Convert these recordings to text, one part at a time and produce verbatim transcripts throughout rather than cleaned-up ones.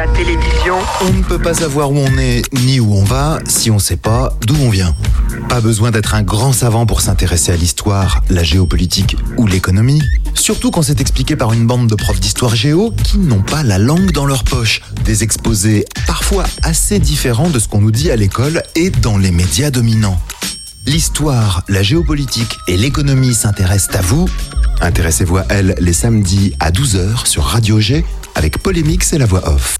la télévision. On ne peut pas savoir où on est ni où on va si on ne sait pas d'où on vient. Pas besoin d'être un grand savant pour s'intéresser à l'histoire, la géopolitique ou l'économie. Surtout quand c'est expliqué par une bande de profs d'histoire géo qui n'ont pas la langue dans leur poche. Des exposés parfois assez différents de ce qu'on nous dit à l'école et dans les médias dominants. L'histoire, la géopolitique et l'économie s'intéressent à vous. Intéressez-vous à elles les samedis à douze heures sur Radio G avec Polémix et la voix off.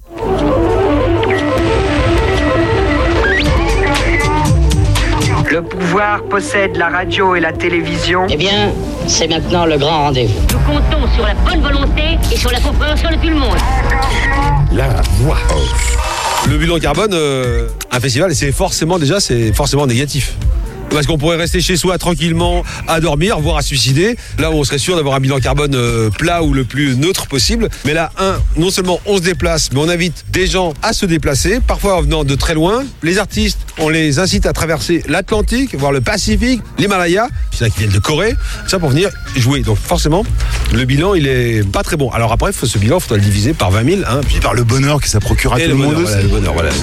Le pouvoir possède la radio et la télévision. Eh bien, c'est maintenant le grand rendez-vous. Nous comptons sur la bonne volonté et sur la compréhension de tout le monde. La voix off. Le bilan carbone, euh, un festival, c'est forcément déjà, c'est forcément négatif. Parce qu'on pourrait rester chez soi tranquillement à dormir, voire à se suicider. Là où on serait sûr d'avoir un bilan carbone euh, plat ou le plus neutre possible. Mais là, un, non seulement on se déplace, mais on invite des gens à se déplacer, parfois en venant de très loin. Les artistes, on les incite à traverser l'Atlantique, voire le Pacifique, l'Himalaya. Il y en a qui viennent de Corée, ça pour venir jouer. Donc forcément, le bilan, il est pas très bon. Alors après, ce bilan, il faudra le diviser par vingt mille. Hein, puis par le bonheur que ça procure à tout le, le monde bonheur, aussi. Voilà, le bonheur, voilà.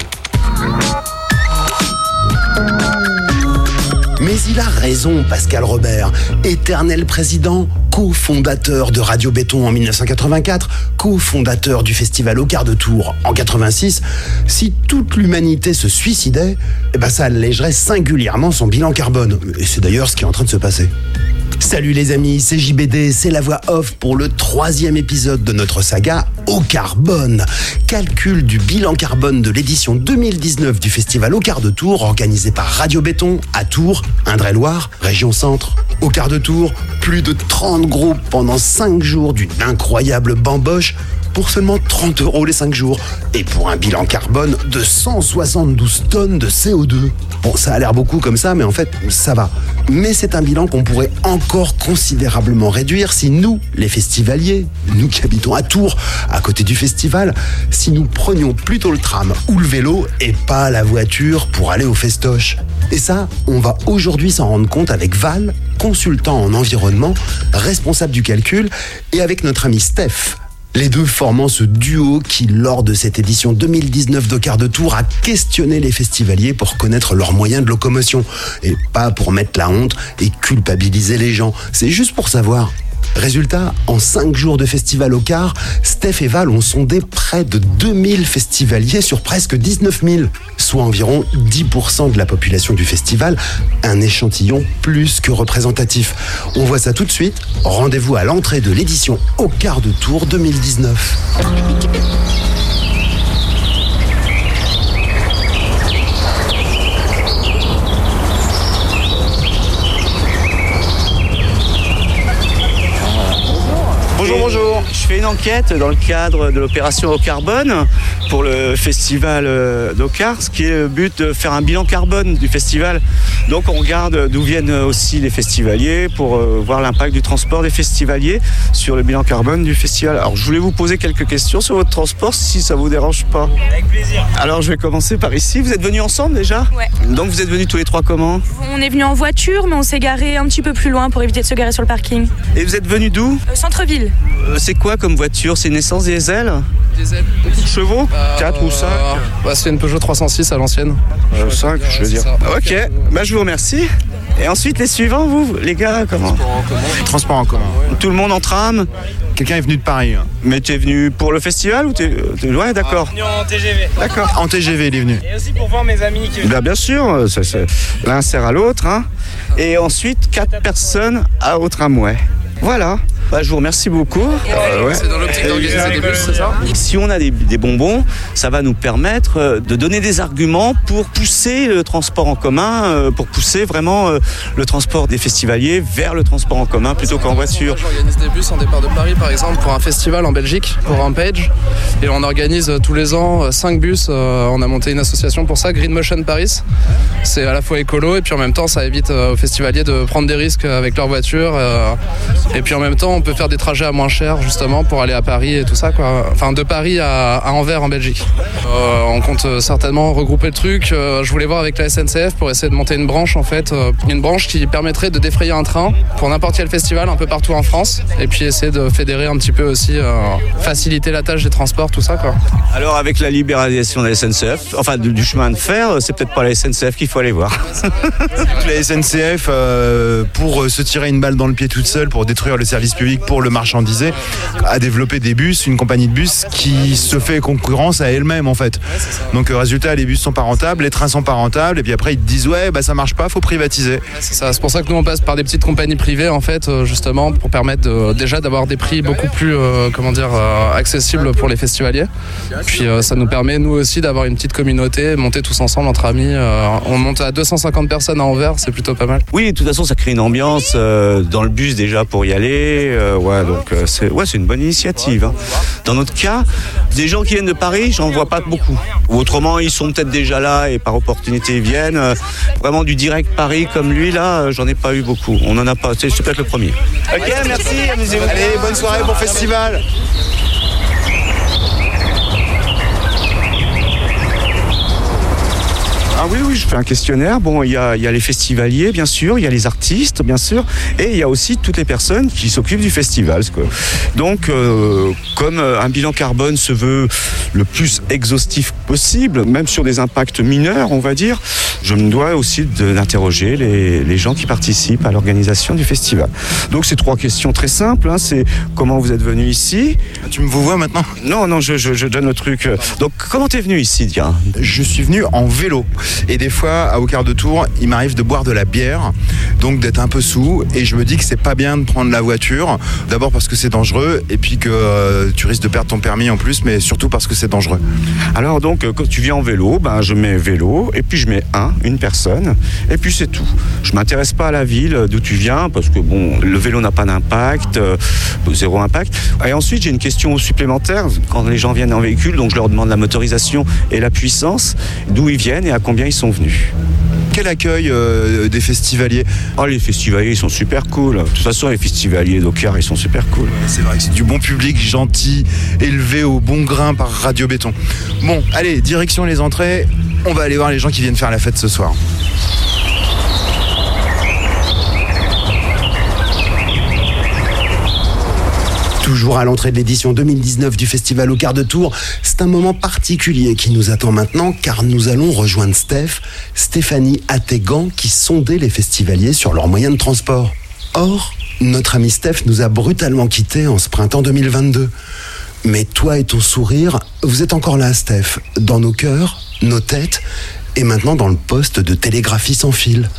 Mais il a raison, Pascal Robert, éternel président, cofondateur de Radio Béton en dix-neuf cent quatre-vingt-quatre, cofondateur du festival Au Quart de Tour en quatre-vingt-six. Si toute l'humanité se suicidait, eh ben ça allégerait singulièrement son bilan carbone. Et c'est d'ailleurs ce qui est en train de se passer. Salut les amis, c'est J B D, c'est la voix off pour le troisième épisode de notre saga Au Carbone. Calcul du bilan carbone de l'édition deux mille dix-neuf du festival Au Quart de Tour organisé par Radio Béton à Tours, Indre-et-Loire, région centre. Au Quart de Tour, plus de trente groupes pendant cinq jours d'une incroyable bamboche pour seulement trente euros les cinq jours et pour un bilan carbone de cent soixante-douze tonnes de C O deux. Bon, ça a l'air beaucoup comme ça, mais en fait, ça va. Mais c'est un bilan qu'on pourrait encore considérablement réduire si nous, les festivaliers, nous qui habitons à Tours, à côté du festival, si nous prenions plutôt le tram ou le vélo et pas la voiture pour aller au festoche. Et ça, on va aujourd'hui s'en rendre compte avec Val, consultant en environnement, responsable du calcul, et avec notre ami Steph. Les deux formant ce duo qui, lors de cette édition deux mille dix-neuf d'Au Quart de Tour, a questionné les festivaliers pour connaître leurs moyens de locomotion. Et pas pour mettre la honte et culpabiliser les gens. C'est juste pour savoir. Résultat, en cinq jours de festival au Quart, Steph et Val ont sondé près de deux mille festivaliers sur presque dix-neuf mille, soit environ dix pour cent de la population du festival, un échantillon plus que représentatif. On voit ça tout de suite, rendez-vous à l'entrée de l'édition Au Quart de Tour deux mille dix-neuf. Bonjour, bonjour. Je fais une enquête dans le cadre de l'opération Au Carbone pour le festival d'Au Quart, ce qui est le but de faire un bilan carbone du festival. Donc on regarde d'où viennent aussi les festivaliers pour voir l'impact du transport des festivaliers sur le bilan carbone du festival. Alors je voulais vous poser quelques questions sur votre transport si ça vous dérange pas. Avec plaisir. Alors je vais commencer par ici. Vous êtes venus ensemble déjà ? Ouais. Donc vous êtes venus tous les trois comment ? On est venus en voiture, mais on s'est garé un petit peu plus loin pour éviter de se garer sur le parking. Et vous êtes venus d'où ? Euh, centre-ville. Euh, c'est quoi comme voiture ? C'est une essence diesel ? Diesel. Beaucoup de chevaux ? euh, quatre ou cinq euh, bah, C'est une Peugeot trois cent six à l'ancienne. euh, cinq, je veux c'est dire. ça. Ok, bah, je vous remercie. Et ensuite, les suivants, vous, les gars, comment ? Transport en commun. Tout le monde en tram ? Quelqu'un est venu de Paris. Hein. Mais t'es venu pour le festival ou t'es... t'es... Ouais, d'accord. Venu en T G V. D'accord. En T G V, il est venu. Et aussi pour voir mes amis qui... Bah, bien sûr, ça, ça... l'un sert à l'autre. Hein. Et ensuite, quatre personnes à au tramway. Voilà. Bah, je vous remercie beaucoup. Euh, ouais. C'est dans l'optique d'organiser des bus, c'est ça ? Si on a des, des bonbons, ça va nous permettre de donner des arguments pour pousser le transport en commun, pour pousser vraiment le transport des festivaliers vers le transport en commun plutôt qu'en voiture. J'organise des bus en départ de Paris, par exemple, pour un festival en Belgique, pour Rampage. Et on organise tous les ans cinq bus. On a monté une association pour ça, Green Motion Paris. C'est à la fois écolo et puis en même temps, ça évite aux festivaliers de prendre des risques avec leur voiture. Et puis en même temps, on peut faire des trajets à moins cher justement pour aller à Paris et tout ça, quoi. Enfin, de Paris à, à Anvers en Belgique. Euh, on compte certainement regrouper le truc. Euh, je voulais voir avec la S N C F pour essayer de monter une branche en fait, euh, une branche qui permettrait de défrayer un train pour n'importe quel festival un peu partout en France, et puis essayer de fédérer un petit peu aussi, euh, faciliter la tâche des transports, tout ça, quoi. Alors avec la libéralisation de la S N C F, enfin du, du chemin de fer, c'est peut-être pas la S N C F qu'il faut aller voir. La S N C F, euh, pour se tirer une balle dans le pied toute seule, pour détruire le service public, pour le marchandiser, a développé des bus, une compagnie de bus qui se fait concurrence à elle-même en fait. Donc euh, résultat, les bus sont pas rentables, les trains sont pas rentables, et puis après ils te disent ouais bah ça marche pas, faut privatiser. C'est ça, c'est pour ça que nous on passe par des petites compagnies privées en fait, euh, justement pour permettre de, déjà d'avoir des prix beaucoup plus euh, comment dire euh, accessibles pour les festivaliers. Puis euh, ça nous permet nous aussi d'avoir une petite communauté, monter tous ensemble entre amis. Euh, on monte à deux cent cinquante personnes à Anvers, c'est plutôt pas mal. Oui, de toute façon ça crée une ambiance euh, dans le bus déjà pour y aller. Euh, ouais, donc euh, c'est ouais c'est une bonne initiative. Hein. Dans notre cas, des gens qui viennent de Paris, j'en vois pas beaucoup. Ou autrement, ils sont peut-être déjà là et par opportunité ils viennent. Euh, vraiment du direct Paris comme lui là, euh, j'en ai pas eu beaucoup. On en a pas. C'est, c'est peut-être le premier. Ok, merci. Amusez-vous. Allez, bonne soirée, bon festival. Ah oui, oui, je fais un questionnaire. Bon, il y a, il y a les festivaliers, bien sûr, il y a les artistes, bien sûr, et il y a aussi toutes les personnes qui s'occupent du festival. Quoi. Donc, euh, comme un bilan carbone se veut le plus exhaustif possible, même sur des impacts mineurs, on va dire, je me dois aussi de, d'interroger les, les gens qui participent à l'organisation du festival. Donc, c'est trois questions très simples. Hein, c'est comment vous êtes venu ici. Tu me vous vois maintenant ? Non, non, je, je, je donne le truc. Donc, comment t'es venu ici, tiens ? Je suis venu en vélo. Et des fois, à Au-Quart de Tour, il m'arrive de boire de la bière, donc d'être un peu saoul. Et je me dis que c'est pas bien de prendre la voiture. D'abord parce que c'est dangereux, et puis que euh, tu risques de perdre ton permis en plus, mais surtout parce que c'est dangereux. Alors donc, quand tu viens en vélo, ben, je mets vélo, et puis je mets un, une personne, et puis c'est tout. Je m'intéresse pas à la ville d'où tu viens, parce que bon, le vélo n'a pas d'impact, euh, zéro impact. Et ensuite, j'ai une question supplémentaire. Quand les gens viennent en véhicule, donc je leur demande la motorisation et la puissance, d'où ils viennent et à combien ils sont venus. Quel accueil euh, des festivaliers ? Oh, les festivaliers, ils sont super cool. De toute façon, les festivaliers d'Ocar, ils sont super cool. Ouais, c'est vrai que c'est du bon public, gentil, élevé au bon grain par Radio Béton. Bon, allez, direction les entrées. On va aller voir les gens qui viennent faire la fête ce soir. Toujours à l'entrée de l'édition deux mille dix-neuf du Festival Au-Quart de Tour, c'est un moment particulier qui nous attend maintenant car nous allons rejoindre Steph, Stéphanie Attegan qui sondait les festivaliers sur leurs moyens de transport. Or, notre ami Steph nous a brutalement quittés en ce printemps deux mille vingt-deux. Mais toi et ton sourire, vous êtes encore là Steph, dans nos cœurs, nos têtes et maintenant dans le poste de télégraphie sans fil.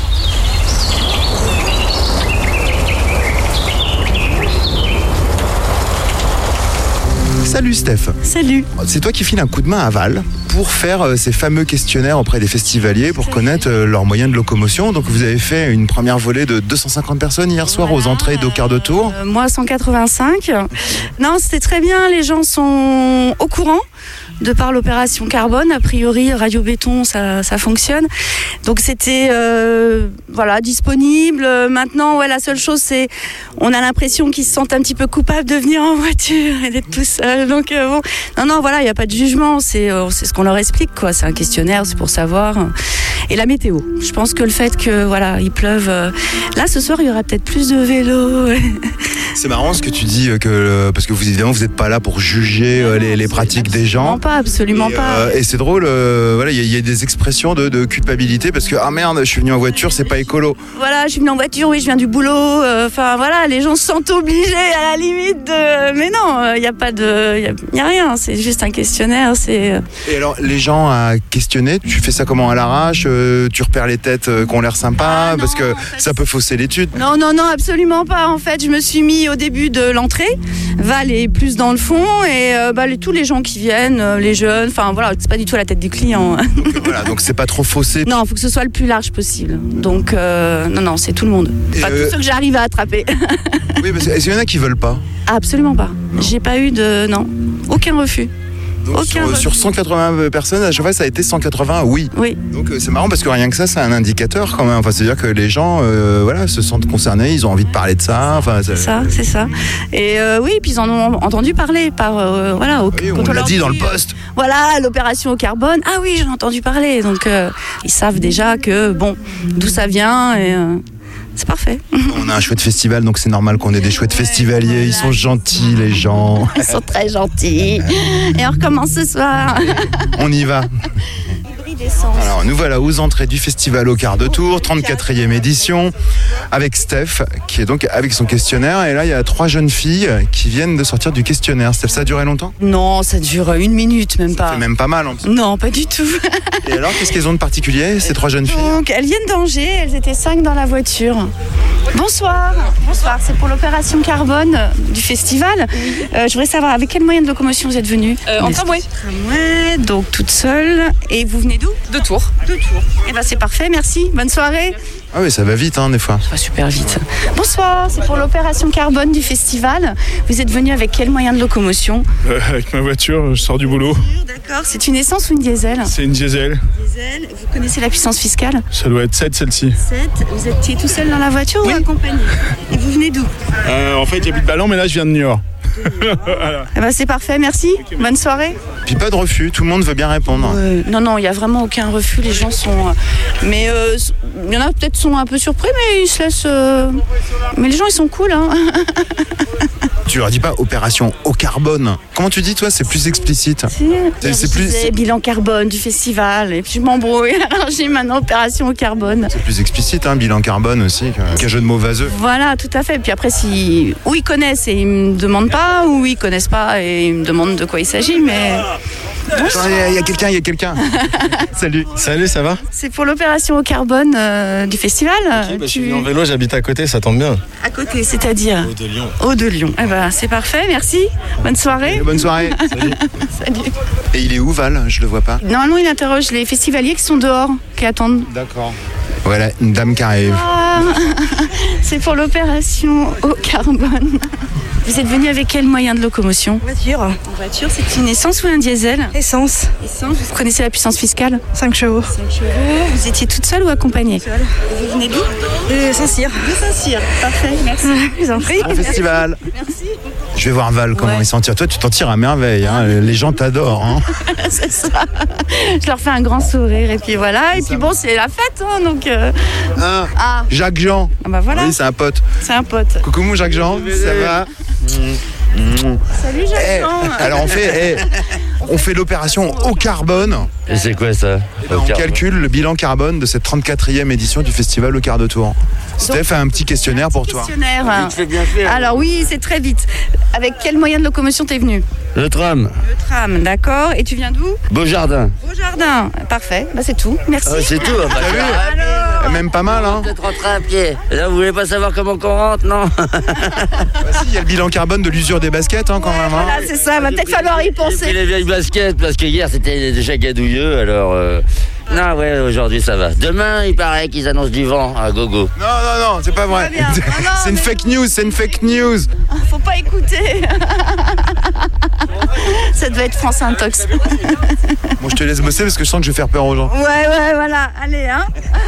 Salut Steph. Salut. C'est toi qui files un coup de main à Val pour faire euh, ces fameux questionnaires auprès des festivaliers pour connaître euh, leurs moyens de locomotion. Donc vous avez fait une première volée de deux cent cinquante personnes hier soir voilà, aux entrées d'Au-Quart de Tour. Euh, moi cent quatre-vingt-cinq. Non, c'était très bien, les gens sont au courant de par l'opération carbone. A priori, Radio Béton, ça, ça fonctionne. Donc c'était euh, voilà, disponible. Maintenant, ouais, la seule chose, c'est on a l'impression qu'ils se sentent un petit peu coupables de venir en voiture et d'être tout seuls. Donc euh, bon, non, non, voilà, il n'y a pas de jugement. C'est, euh, c'est ce qu'on leur explique, quoi. C'est un questionnaire, c'est pour savoir. Et la météo. Je pense que le fait que voilà, il pleuve. Euh, là, ce soir, il y aura peut-être plus de vélos. C'est marrant ce que tu dis, que, parce que vous évidemment vous n'êtes pas là pour juger non, les, les pratiques des gens. Pas, absolument et, pas. Euh, et c'est drôle, euh, voilà, il y, y a des expressions de, de culpabilité parce que ah merde, je suis venu en voiture, c'est pas écolo. Voilà, je suis venu en voiture, oui, je viens du boulot. Enfin euh, voilà, les gens se sentent obligés à la limite de. Mais non, il euh, n'y a pas de, il y a, y a rien. C'est juste un questionnaire. C'est. Et alors les gens à questionner, tu fais ça comment à l'arrache, euh, tu repères les têtes euh, qui ont l'air sympas ah, parce non, que ça peut fausser l'étude. Non non non, absolument pas. En fait, je me suis mis au début de l'entrée. Val est plus dans le fond et euh, bah, les, tous les gens qui viennent, euh, les jeunes, enfin voilà, c'est pas du tout à la tête du client. Donc, voilà, donc c'est pas trop faussé. Non, il faut que ce soit le plus large possible. Donc euh, non, non, c'est tout le monde. Enfin, euh... tous ceux que j'arrive à attraper. Oui, parce que est-ce qu'il y en a qui veulent pas ? Absolument pas. Non. J'ai pas eu de... Non, aucun refus. Donc Aucun sur, sur cent quatre-vingts personnes, à chaque fois, ça a été cent quatre-vingts oui. Oui. Donc euh, c'est marrant parce que rien que ça, c'est un indicateur quand même. Enfin, c'est-à-dire que les gens euh, voilà, se sentent concernés, ils ont envie de parler de ça. Enfin, C'est ça, c'est ça. Et euh, oui, puis ils en ont entendu parler par euh, voilà. Au, oui, on quand l'a leur dit dans le euh, poste. Voilà, l'opération au carbone. Ah oui, j'en ai entendu parler. Donc euh, ils savent déjà que bon, d'où ça vient et euh, c'est parfait. On a un chouette festival, donc c'est normal qu'on ait des chouettes festivaliers. Ils sont gentils, les gens. Ils sont très gentils. Et on recommence ce soir. On y va. Alors nous voilà aux entrées du festival au quart de tour, trente-quatrième édition, avec Steph qui est donc avec son questionnaire. Et là il y a trois jeunes filles qui viennent de sortir du questionnaire. Steph, ça a duré longtemps? Non, ça dure une minute, même pas. C'est même pas mal en plus. Non, pas du tout. Et alors qu'est-ce qu'elles ont de particulier ces trois jeunes filles? Donc elles viennent d'Angers, elles étaient cinq dans la voiture. Bonsoir. Bonsoir, c'est pour l'opération carbone du festival. Euh, je voudrais savoir avec quel moyen de locomotion vous êtes venus? Euh, en tramway. Tramway, donc toute seule. Et vous venez d'où? De Tours. De Tours. Eh ben c'est parfait, merci. Bonne soirée. Ah oui, ça va vite hein, des fois. Ça va super vite. Bonsoir, c'est pour l'opération carbone du festival. Vous êtes venu avec quel moyen de locomotion? euh, Avec ma voiture, je sors du boulot. D'accord, c'est une essence ou une diesel? C'est une diesel. Diesel. Vous connaissez la puissance fiscale? Ça doit être sept celle-ci. sept. Vous étiez tout seul dans la voiture Oui. ou accompagné? Et vous venez d'où? Euh, en fait, j'habite Ballon, mais là, je viens de Niort. Voilà. Eh ben, c'est parfait, merci. Bonne soirée. Puis pas de refus, tout le monde veut bien répondre. Euh, non, non, il n'y a vraiment aucun refus. Les gens sont. euh, Mais euh, il y en a peut-être sont un peu surpris, mais ils se laissent. euh, Mais les gens, ils sont cool. Hein. Tu leur dis pas opération au carbone. Comment tu dis toi? C'est plus explicite. C'est- c'est plus- C'est bilan carbone du festival. Et puis je m'embrouille. Alors j'ai maintenant opération au carbone. C'est plus explicite, hein, bilan carbone aussi, qu'un jeu de mots vaseux. Voilà, tout à fait. Puis après, si. Ou ils connaissent et ils me demandent pas, ou ils connaissent pas et ils me demandent de quoi il s'agit, mais. Attends, Il y a- il y a quelqu'un, il y a quelqu'un. Salut. Salut, ça va? C'est pour l'opération au carbone euh, du festival. Ok, bah, je suis Tu- venu en vélo, j'habite à côté, ça tombe bien. À côté, c'est-à-dire De Lyon. Haut de Lyon. Eh ben, c'est parfait, merci. Bonne soirée. Et bonne soirée. Salut. Et il est où Val? Je le vois pas. Normalement, il interroge les festivaliers qui sont dehors, qui attendent. D'accord. Voilà, une dame qui arrive. Ah, c'est pour l'opération au carbone. Vous êtes venu avec quel moyen de locomotion? Voiture. Une voiture, c'est une essence ou un diesel? Essence. Essence. Vous connaissez la puissance fiscale? cinq chevaux. cinq chevaux. Vous étiez toute seule ou accompagnée? Seule. Vous venez d'où? De Saint-Cyr. De Saint-Cyr. Parfait, merci. Je vous en prie. Au festival. Merci. Je vais voir Val comment Ouais. il s'en tire. Toi, tu t'en tires à merveille. Hein. Les gens t'adorent. Hein. C'est ça. Je leur fais un grand sourire et puis voilà. Et puis bon, c'est la fête, hein, donc. euh, Hein, Ah, Jacques Jean. ah bah voilà. Oui, c'est un pote. C'est un pote. Coucou mon Jacques Jean, ça va? Salut Eh, Jacques. alors on fait, eh, on fait l'opération au carbone. Et c'est quoi ça? Eh ben, on calcule le bilan carbone de cette trente-quatrième édition du festival au quart de tour. Steph a un petit questionnaire pour toi. Questionnaire. Vite fait, bien fait. Alors oui, c'est très vite. Avec quel moyen de locomotion t'es venu? Le tram. Le tram, d'accord. Et tu viens d'où? Beaujardin. Au jardin. Parfait. Bah c'est tout. Merci. Ah, c'est tout. Bah, T'as vu? Alors, Même pas mal, hein? peut-être rentrer à pied. Là, vous voulez pas savoir comment qu'on rentre, non? Bah si, il y a le bilan carbone de l'usure des baskets, hein, quand même. Hein. voilà, c'est ça. Va peut-être falloir y J'ai pris penser. les vieilles baskets parce que hier c'était déjà gadouilleux, alors. euh, Non, ouais, aujourd'hui ça va. Demain, il paraît qu'ils annoncent du vent à gogo. Non, non, non, c'est pas vrai. bien. Non, non, C'est une mais- fake news, c'est une fake news. Faut pas écouter. Ça doit être France Intox. Bon, je te laisse bosser parce que je sens que je vais faire peur aux gens. Ouais, ouais, voilà. Allez, hein.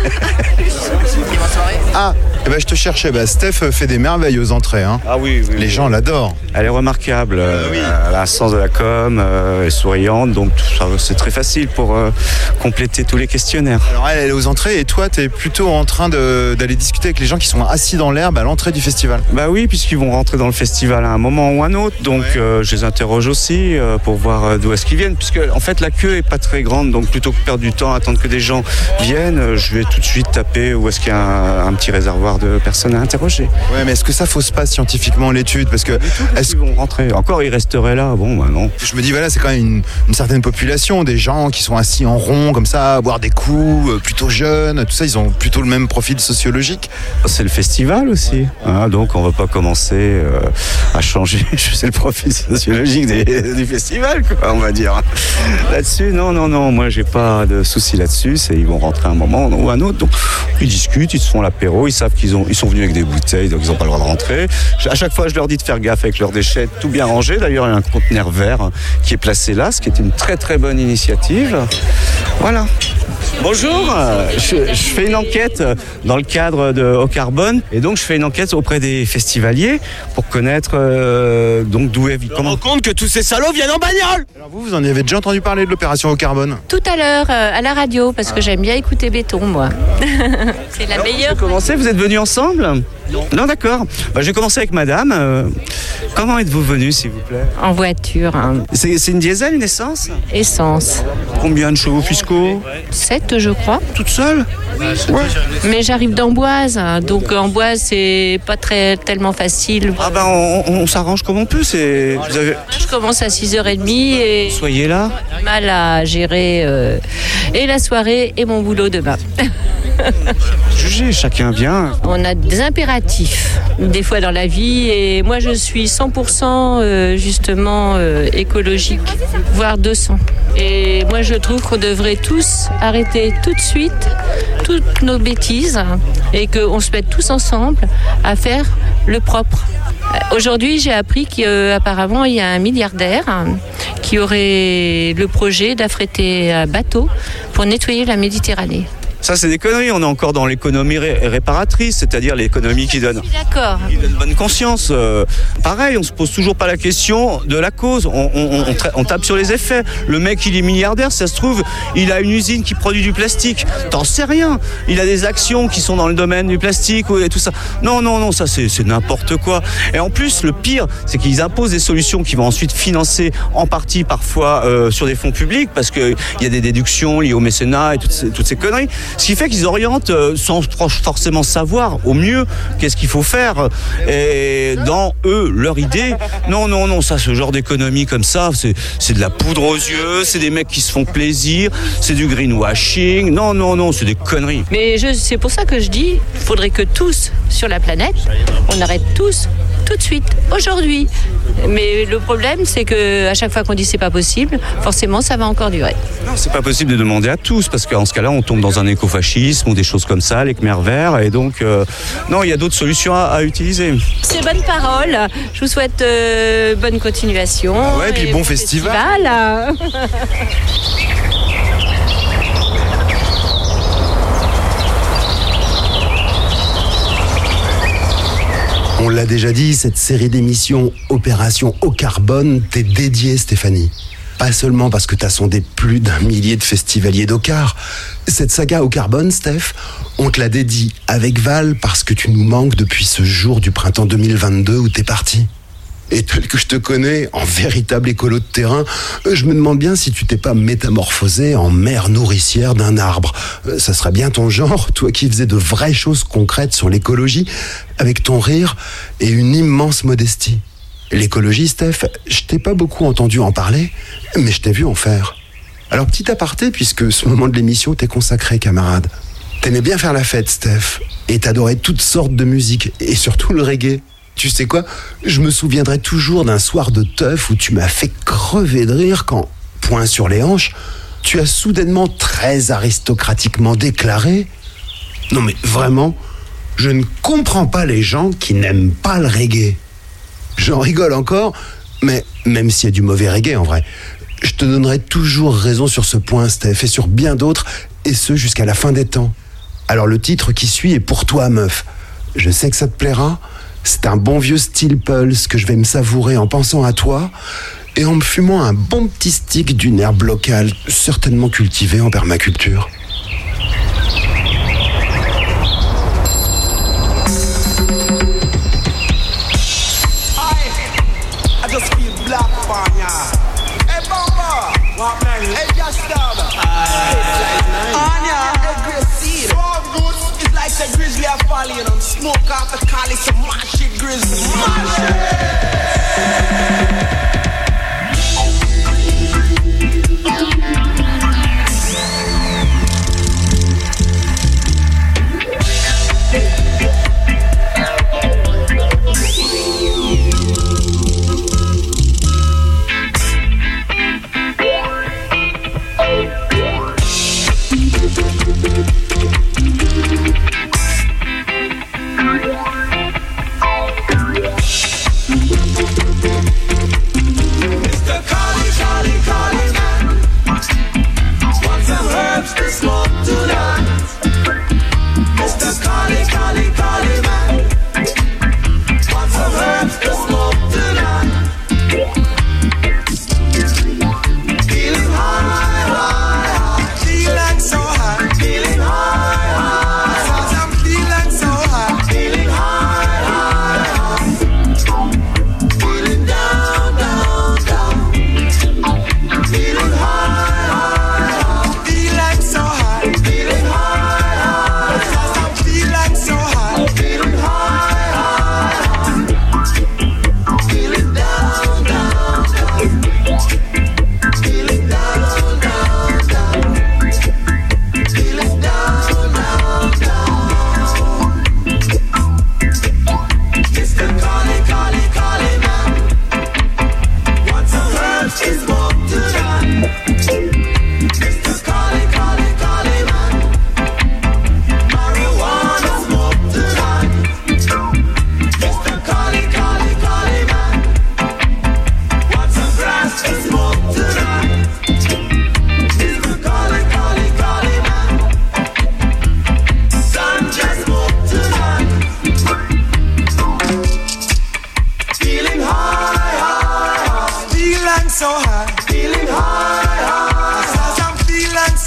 Ah, eh ben, je te cherchais. Bah, Steph fait des merveilles aux entrées. Hein. Ah oui, oui. Les gens l'adorent. Elle est remarquable, euh, elle a un sens de la com, euh, elle est souriante, donc tout ça, c'est très facile pour euh, compléter tous les questionnaires. Alors elle, elle est aux entrées et toi, t'es plutôt en train de- d'aller discuter avec les gens qui sont assis dans l'herbe à l'entrée du festival. Bah oui, puisqu'ils vont rentrer dans le festival à un moment ou un autre, donc euh, je les interroge aussi euh, pour voir euh, d'où est-ce qu'ils viennent, puisque en fait la queue est pas très grande, donc plutôt que perdre du temps à attendre que des gens viennent, euh, je vais tout de suite taper où est-ce qu'il y a un, un petit réservoir de personnes à interroger. Ouais, mais est-ce que ça fausse pas scientifiquement l'étude? Parce que est-ce Ils vont rentrer, encore ils resteraient là, bon bah non. je me dis, voilà, c'est quand même une, une certaine population, des gens qui sont assis en rond comme ça, à boire des coups, euh, plutôt jeunes, tout ça, ils ont plutôt le même profil sociologique. C'est le festival aussi, hein, donc on va pas commencer euh, à changer, je sais le profil sociologique. logique des, du festival, quoi, on va dire. Là-dessus, non, non, non, moi j'ai pas de soucis là-dessus. C'est, ils vont rentrer un moment ou un autre. Donc ils discutent, ils se font l'apéro, ils savent qu'ils ont, ils sont venus avec des bouteilles, donc ils n'ont pas le droit de rentrer. À chaque fois, je leur dis de faire gaffe avec leurs déchets, tout bien rangé. D'ailleurs, il y a un conteneur vert qui est placé là, ce qui est une très très bonne initiative. Voilà. Bonjour, je, je fais une enquête dans le cadre de Au Carbone et donc je fais une enquête auprès des festivaliers pour connaître euh, donc d'où est. Je me rends compte que tous ces salauds viennent en bagnole. Alors vous, vous en avez déjà entendu parler de l'opération Au Carbone? Tout à l'heure euh, à la radio parce que j'aime bien écouter Béton, moi. C'est la Alors, meilleure. Vous commencez, vous êtes venus ensemble? Non. Non, d'accord. Bah, je vais commencer avec madame. Euh, comment êtes-vous venus, s'il vous plaît? En voiture. Hein. C'est, c'est une diesel, une essence? Essence. Combien de chevaux fiscaux? sept, je crois. Toute seule? Ouais. Mais j'arrive d'Amboise, donc Amboise c'est pas très tellement facile. Ah ben on, on, on s'arrange comme on peut. C'est. Vous avez... Je commence à six heures trente et soyez là. J'ai mal à gérer euh, et la soirée et mon boulot demain. Jugez, chacun vient. On a des impératifs des fois dans la vie et moi je suis cent pour cent euh, justement euh, écologique, voire deux cents. Et moi je trouve qu'on devrait tous arrêter tout de suite toutes nos bêtises et qu'on se mette tous ensemble à faire le propre. Aujourd'hui, j'ai appris qu'apparemment, il y a un milliardaire qui aurait le projet d'affréter un bateau pour nettoyer la Méditerranée. Ça, c'est des conneries. On est encore dans l'économie ré- réparatrice, c'est-à-dire l'économie qui donne, D'accord. qui donne bonne conscience. Euh, pareil, on se pose toujours pas la question de la cause. On, on, on, tra- on tape sur les effets. Le mec, il est milliardaire, ça se trouve, il a une usine qui produit du plastique. T'en sais rien. Il a des actions qui sont dans le domaine du plastique et tout ça. Non, non, non, ça, c'est, c'est n'importe quoi. Et en plus, le pire, c'est qu'ils imposent des solutions qui vont ensuite financer en partie, parfois, euh, sur des fonds publics, parce qu'il y a des déductions liées au mécénat et toutes ces, toutes ces conneries. Ce qui fait qu'ils orientent euh, sans forcément savoir au mieux qu'est-ce qu'il faut faire. Et dans eux, leur idée, non, non, non, ça, ce genre d'économie comme ça, c'est, c'est de la poudre aux yeux, c'est des mecs qui se font plaisir, c'est du greenwashing. Non, non, non, c'est des conneries. Mais je, c'est pour ça que je dis, il faudrait que tous sur la planète, on arrête tous tout de suite, aujourd'hui. Mais le problème, c'est que à chaque fois qu'on dit c'est pas possible, forcément, ça va encore durer. Non, c'est pas possible de demander à tous, parce qu'en ce cas-là, on tombe dans un écofascisme ou des choses comme ça, les Khmers verts, et donc, euh, non, il y a d'autres solutions à, à utiliser. C'est bonne parole. Je vous souhaite euh, bonne continuation. Ah ouais, et puis bon, bon festival. festival. On l'a déjà dit, cette série d'émissions Opération Au Carbone t'est dédiée, Stéphanie. Pas seulement parce que t'as sondé plus d'un millier de festivaliers d'Ocar. Cette saga Au Carbone, Steph, on te la dédie avec Val parce que tu nous manques depuis ce jour du printemps deux mille vingt-deux où t'es parti. Et tel que je te connais, en véritable écolo de terrain, je me demande bien si tu t'es pas métamorphosé en mère nourricière d'un arbre. Ça serait bien ton genre, toi qui faisais de vraies choses concrètes sur l'écologie, avec ton rire et une immense modestie. L'écologie, Steph, je t'ai pas beaucoup entendu en parler, mais je t'ai vu en faire. Alors petit aparté, puisque ce moment de l'émission t'est consacré, camarade. T'aimais bien faire la fête, Steph, et t'adorais toutes sortes de musique, et surtout le reggae. Tu sais quoi, je me souviendrai toujours d'un soir de teuf où tu m'as fait crever de rire quand, point sur les hanches, tu as soudainement très aristocratiquement déclaré « Non mais vraiment, je ne comprends pas les gens qui n'aiment pas le reggae. » J'en rigole encore, mais même s'il y a du mauvais reggae en vrai, je te donnerai toujours raison sur ce point, Steph, et sur bien d'autres, et ce jusqu'à la fin des temps. Alors le titre qui suit est pour toi, meuf. Je sais que ça te plaira. C'est un bon vieux style Pulse que je vais me savourer en pensant à toi et en me fumant un bon petit stick d'une herbe locale, certainement cultivée en permaculture. And smoke off the collie, some mash it, grizzly, mash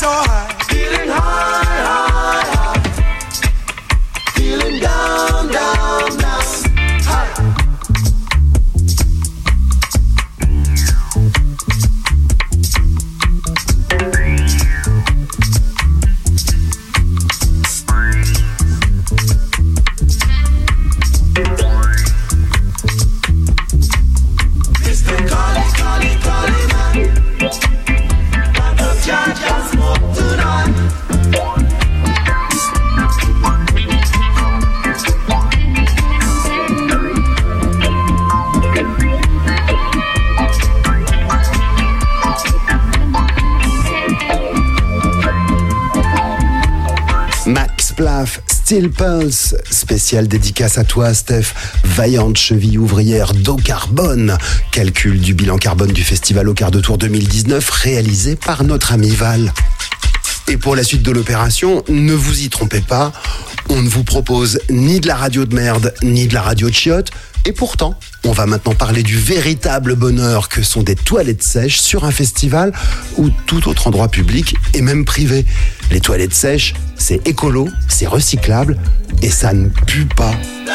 so high. Feeling high, high, high. Feeling down, down, down. High. Mister Collie, Collie, Collie man. Got the charge and smoke tonight. Max Plaff, Steel Pulse, spéciale dédicace à toi, Steph, vaillante cheville ouvrière d'eau carbone. Calcul du bilan carbone du festival au quart de tour deux mille dix-neuf réalisé par notre ami Val. Et pour la suite de l'opération, ne vous y trompez pas, on ne vous propose ni de la radio de merde, ni de la radio de chiottes. Et pourtant, on va maintenant parler du véritable bonheur que sont des toilettes sèches sur un festival ou tout autre endroit public et même privé. Les toilettes sèches, c'est écolo, c'est recyclable et ça ne pue pas.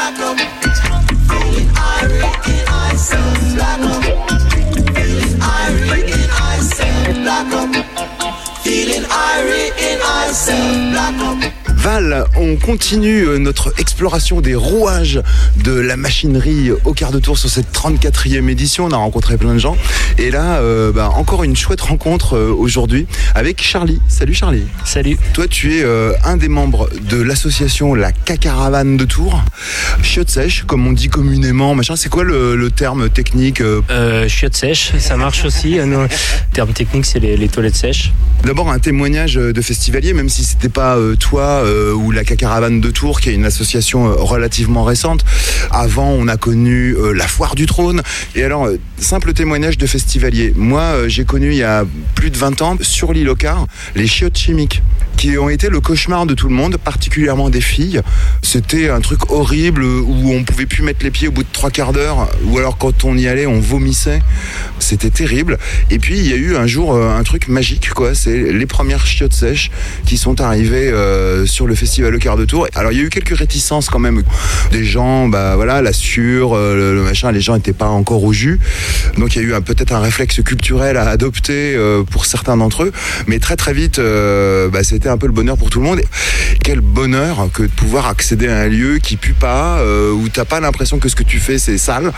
Val, on continue notre exploration des rouages de la machinerie au quart de tour sur cette trente-quatrième édition. On a rencontré plein de gens. Et là, euh, bah, encore une chouette rencontre euh, aujourd'hui avec Charlie. Salut Charlie. Salut. Toi, tu es euh, un des membres de l'association La Cacaravane de Tours. Chiottes sèches, comme on dit communément, machin. C'est quoi le, le terme technique euh... Euh, Chiottes sèches, ça marche aussi. Le terme technique, c'est les, les toilettes sèches. D'abord, un témoignage de festivalier, même si c'était pas euh, toi euh, ou la Cacaravane de Tours, qui est une association euh, relativement récente. Avant, on a connu euh, la Foire du Trône. Et alors, euh, simple témoignage de festivalier. Moi, euh, j'ai connu il y a plus de vingt ans, sur l'île au Quart, les chiottes chimiques, qui ont été le cauchemar de tout le monde, particulièrement des filles. C'était un truc horrible où on pouvait plus mettre les pieds au bout de trois quarts d'heure, ou alors quand on y allait, on vomissait. C'était terrible. Et puis, il y a eu un jour euh, un truc magique, quoi. C'est les premières chiottes sèches qui sont arrivées euh, sur le festival au quart de tour. Alors, il y a eu quelques réticences quand même. Des gens, bah voilà, la sueur, euh, le, le machin, les gens n'étaient pas encore au jus. Donc, il y a eu un, peut-être un réflexe culturel à adopter euh, pour certains d'entre eux. Mais très, très vite, euh, bah, c'était un peu le bonheur pour tout le monde. Et quel bonheur que de pouvoir accéder à un lieu qui pue pas, euh, où t'as pas l'impression que ce que tu fais, c'est sale.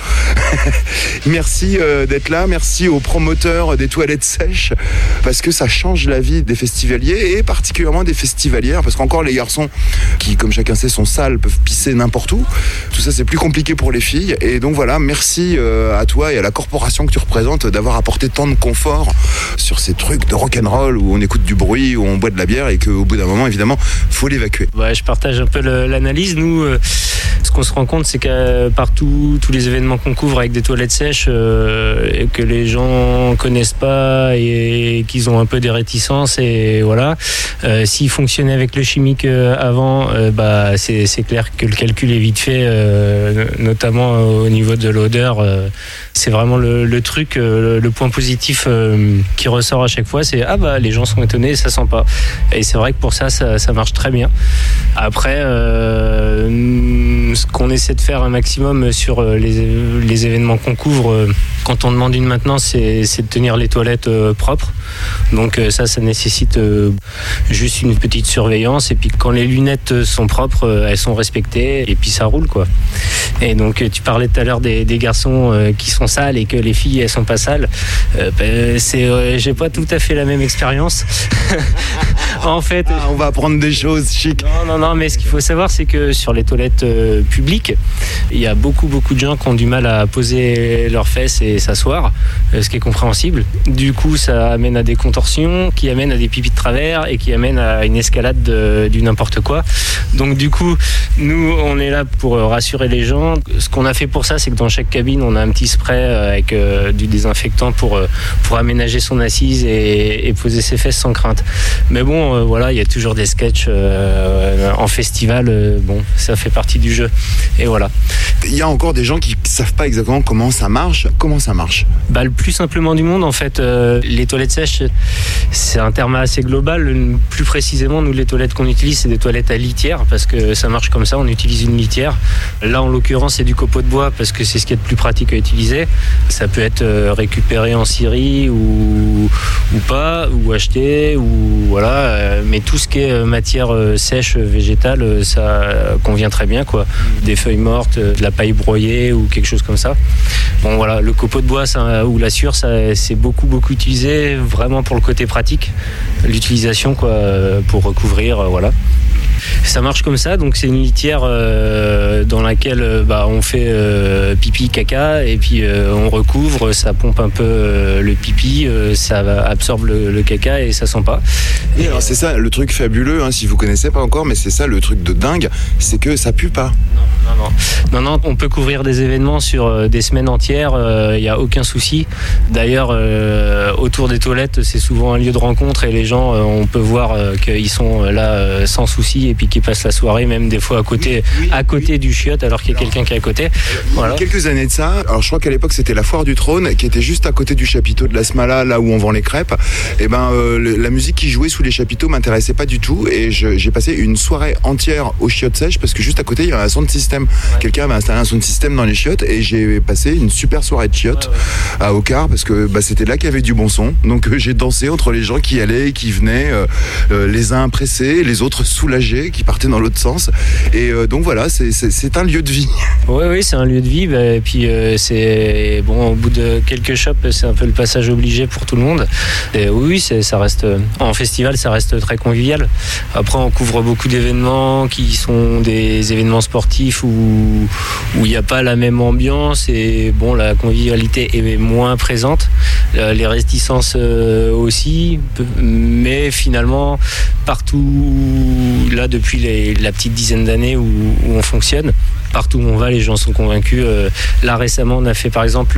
Merci euh, d'être là. Merci aux promoteurs des toilettes sèches, parce que ça change la vie des festivaliers et particulièrement des festivalières, parce qu'encore les garçons qui, comme chacun sait, sont sales, peuvent pisser n'importe où. Tout ça, c'est plus compliqué pour les filles. Et donc voilà, merci euh, à toi et à la corporation que tu représentes d'avoir apporté tant de confort sur ces trucs de rock'n'roll où on écoute du bruit, où on boit de la bière et qu'au bout d'un moment, évidemment, faut l'évacuer. Ouais, je partage un peu le, l'analyse. Nous, euh, ce qu'on se rend compte, c'est que partout, tous les événements qu'on couvre avec des toilettes sèches, euh, et que les gens connaissent pas et qu'ils ont un peu des réticences, et voilà. Euh, s'ils fonctionnaient avec le chimique euh, avant, euh, bah c'est, c'est clair que le calcul est vite fait, euh, notamment au niveau de l'odeur. Euh, c'est vraiment le, le truc, euh, le point positif euh, qui ressort à chaque fois, c'est ah bah les gens sont étonnés, ça sent pas. Et c'est vrai que pour ça, ça, ça marche très bien. Après, euh, ce qu'on essaie de faire un maximum sur les, les événements qu'on couvre, euh, quand on demande une maintenance, c'est, c'est de tenir les toilettes euh, propres. Donc euh, ça, ça nécessite euh, juste une petite surveillance. Et puis quand les lunettes sont propres, euh, elles sont respectées et puis ça roule, quoi. Et donc tu parlais tout à l'heure des, des garçons euh, qui sont sales et que les filles elles sont pas sales. Euh, ben, c'est, euh, j'ai pas tout à fait la même expérience. En fait, ah, on va apprendre des choses chic. Non, non, non, mais ce qu'il faut savoir, c'est que sur les toilettes euh, publiques, il y a beaucoup, beaucoup de gens qui ont du mal à poser leurs fesses et s'asseoir, euh, ce qui est compréhensible. Du coup, ça amène à des contorsions, qui amènent à des pipis de travers et qui amènent à une escalade de, du n'importe quoi. Donc, du coup, nous, on est là pour rassurer les gens. Ce qu'on a fait pour ça, c'est que dans chaque cabine, on a un petit spray avec euh, du désinfectant pour, euh, pour aménager son assise et, et poser ses fesses sans crainte. Mais bon, euh, voilà, il y a toujours des sketchs euh, en festival. Euh, bon, ça fait partie du jeu. et voilà. Il y a encore des gens qui savent pas exactement comment ça marche. Comment ça marche ? Bah, le plus simplement du monde, en fait, euh, les toilettes sèches, c'est un terme assez global. Plus précisément, nous, les toilettes qu'on utilise, c'est des toilettes à litière, parce que ça marche comme ça, on utilise une litière. Là, en l'occurrence, c'est du copeau de bois, parce que c'est ce qui est le plus pratique à utiliser. Ça peut être récupéré en scierie ou, ou pas, ou acheté, ou voilà. Mais tout ce qui est matière sèche, végétale, ça convient très bien, quoi. Des feuilles mortes, de la paille broyée ou quelque chose comme ça. Bon voilà, le copeau de bois ça, ou la sciure, ça, c'est beaucoup beaucoup utilisé vraiment pour le côté pratique, l'utilisation quoi, pour recouvrir, voilà. Ça marche comme ça, donc c'est une litière euh, dans laquelle bah, on fait euh, pipi, caca, et puis euh, on recouvre, ça pompe un peu euh, le pipi, euh, ça absorbe le, le caca et ça sent pas. Et alors c'est ça le truc fabuleux, hein, si vous connaissez pas encore, mais c'est ça le truc de dingue, c'est que ça pue pas. Non, non, non, non, on peut couvrir des événements sur euh, des semaines entières, il euh, n'y a aucun souci. D'ailleurs, euh, autour des toilettes, c'est souvent un lieu de rencontre et les gens, euh, on peut voir euh, qu'ils sont là euh, sans souci et puis qu'ils passent la soirée même des fois à côté, oui, oui, à côté oui. du chiotte alors qu'il y a quelqu'un qui est à côté. Voilà. Il y a quelques années de ça, alors je crois qu'à l'époque c'était la foire du trône qui était juste à côté du chapiteau de la Smala, là où on vend les crêpes. Et ben euh, le, la musique qui jouait sous les chapiteaux m'intéressait pas du tout et je, j'ai passé une soirée entière aux chiottes sèches parce que juste à côté il y avait un sound system. Ouais. Quelqu'un avait installé un sound system dans les chiottes et j'ai passé une super soirée de chiottes ouais, ouais. à Ocar parce que bah, c'était là qu'il y avait du bon son. Donc euh, j'ai dansé entre les gens qui allaient et qui venaient, euh, euh, les uns pressés, les autres soulagés, qui partaient dans l'autre sens. Et euh, donc voilà, c'est, c'est, c'est un lieu de vie. Oui, oui, c'est un lieu de vie. Bah, et puis euh, c'est bon, au bout de quelques shops, c'est un peu le passage obligé pour tout le monde. Et oui, c'est, ça reste en festival, ça reste très convivial. Après, on couvre beaucoup d'événements qui sont des événements sportifs où où il n'y a pas la même ambiance et bon, la convivialité est moins présente. Les réticences aussi, mais finalement partout là depuis les, la petite dizaine d'années où, où on fonctionne, partout où on va, les gens sont convaincus. Là récemment, on a fait par exemple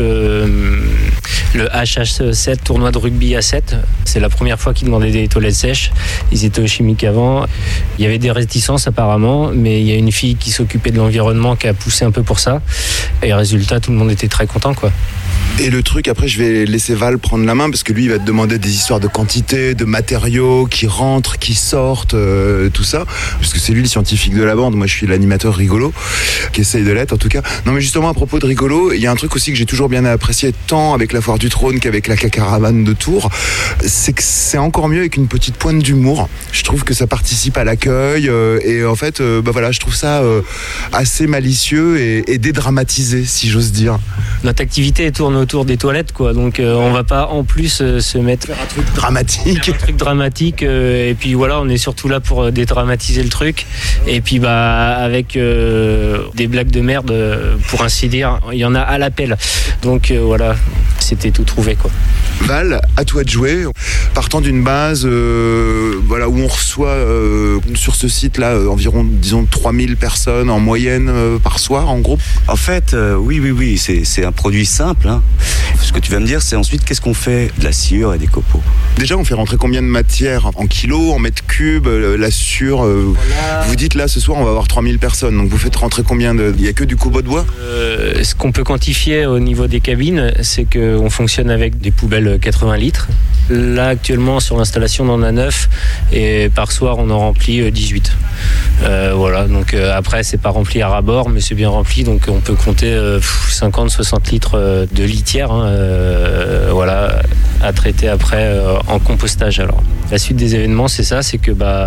le H H sept, tournoi de rugby à sept. C'est la première fois qu'ils demandaient des toilettes sèches. Ils étaient au chimique avant. Il y avait des réticences apparemment, mais il y a une fille qui s'occupait de l'environnement qui a poussé un peu pour ça. Et résultat, tout le monde était très content, quoi. Et le truc, après, je vais laisser Val prendre la main parce que lui, il va te demander des histoires de quantité, de matériaux qui rentrent, qui sortent, euh, tout ça. Parce que c'est lui le scientifique de la bande. Moi, je suis l'animateur rigolo, qui essaye de l'être, en tout cas. Non, mais justement, à propos de rigolo, il y a un truc aussi que j'ai toujours bien apprécié, tant avec la Foire du Trône qu'avec la Cacaravane de Tours. C'est que c'est encore mieux avec une petite pointe d'humour. Je trouve que ça participe à l'accueil. Euh, et en fait, euh, bah voilà, je trouve ça euh, assez malicieux et, et dédramatisé, si j'ose dire. Notre activité tourne autour des toilettes, quoi. Donc euh, on va pas en plus euh, se mettre faire un truc dramatique, un truc dramatique. Euh, et puis voilà, on est surtout là pour dédramatiser le truc. Et puis bah avec euh, des blagues de merde, pour ainsi dire, il y en a à l'appel. Donc euh, voilà, c'était tout trouvé, quoi. Val, à toi de jouer. Partant d'une base, euh, voilà, où on reçoit euh, sur ce site-là euh, environ, disons, trois mille personnes en moyenne euh, par soir, en gros. En fait, euh, oui, oui, oui, c'est, c'est un produit simple. Hein. Ce que tu vas me dire, c'est ensuite qu'est-ce qu'on fait de la sciure et des copeaux. Déjà, on fait rentrer combien de matière en kilos, en mètres cubes, euh, la sciure euh, voilà. Vous dites là, ce soir, on va avoir trois mille personnes. Donc vous faites rentrer combien de... Il n'y a que du copeau de bois euh, Ce qu'on peut quantifier au niveau des cabines, c'est qu'on fonctionne avec des poubelles quatre-vingts litres. Là, actuellement, sur l'installation, on en a neuf et par soir, on en remplit dix-huit. Euh, voilà, donc euh, après, c'est pas rempli à ras-bord, mais c'est bien rempli, donc on peut compter euh, cinquante à soixante litres de litière, hein, euh, voilà, à traiter après euh, en compostage. Alors, la suite des événements, c'est ça, c'est que bah,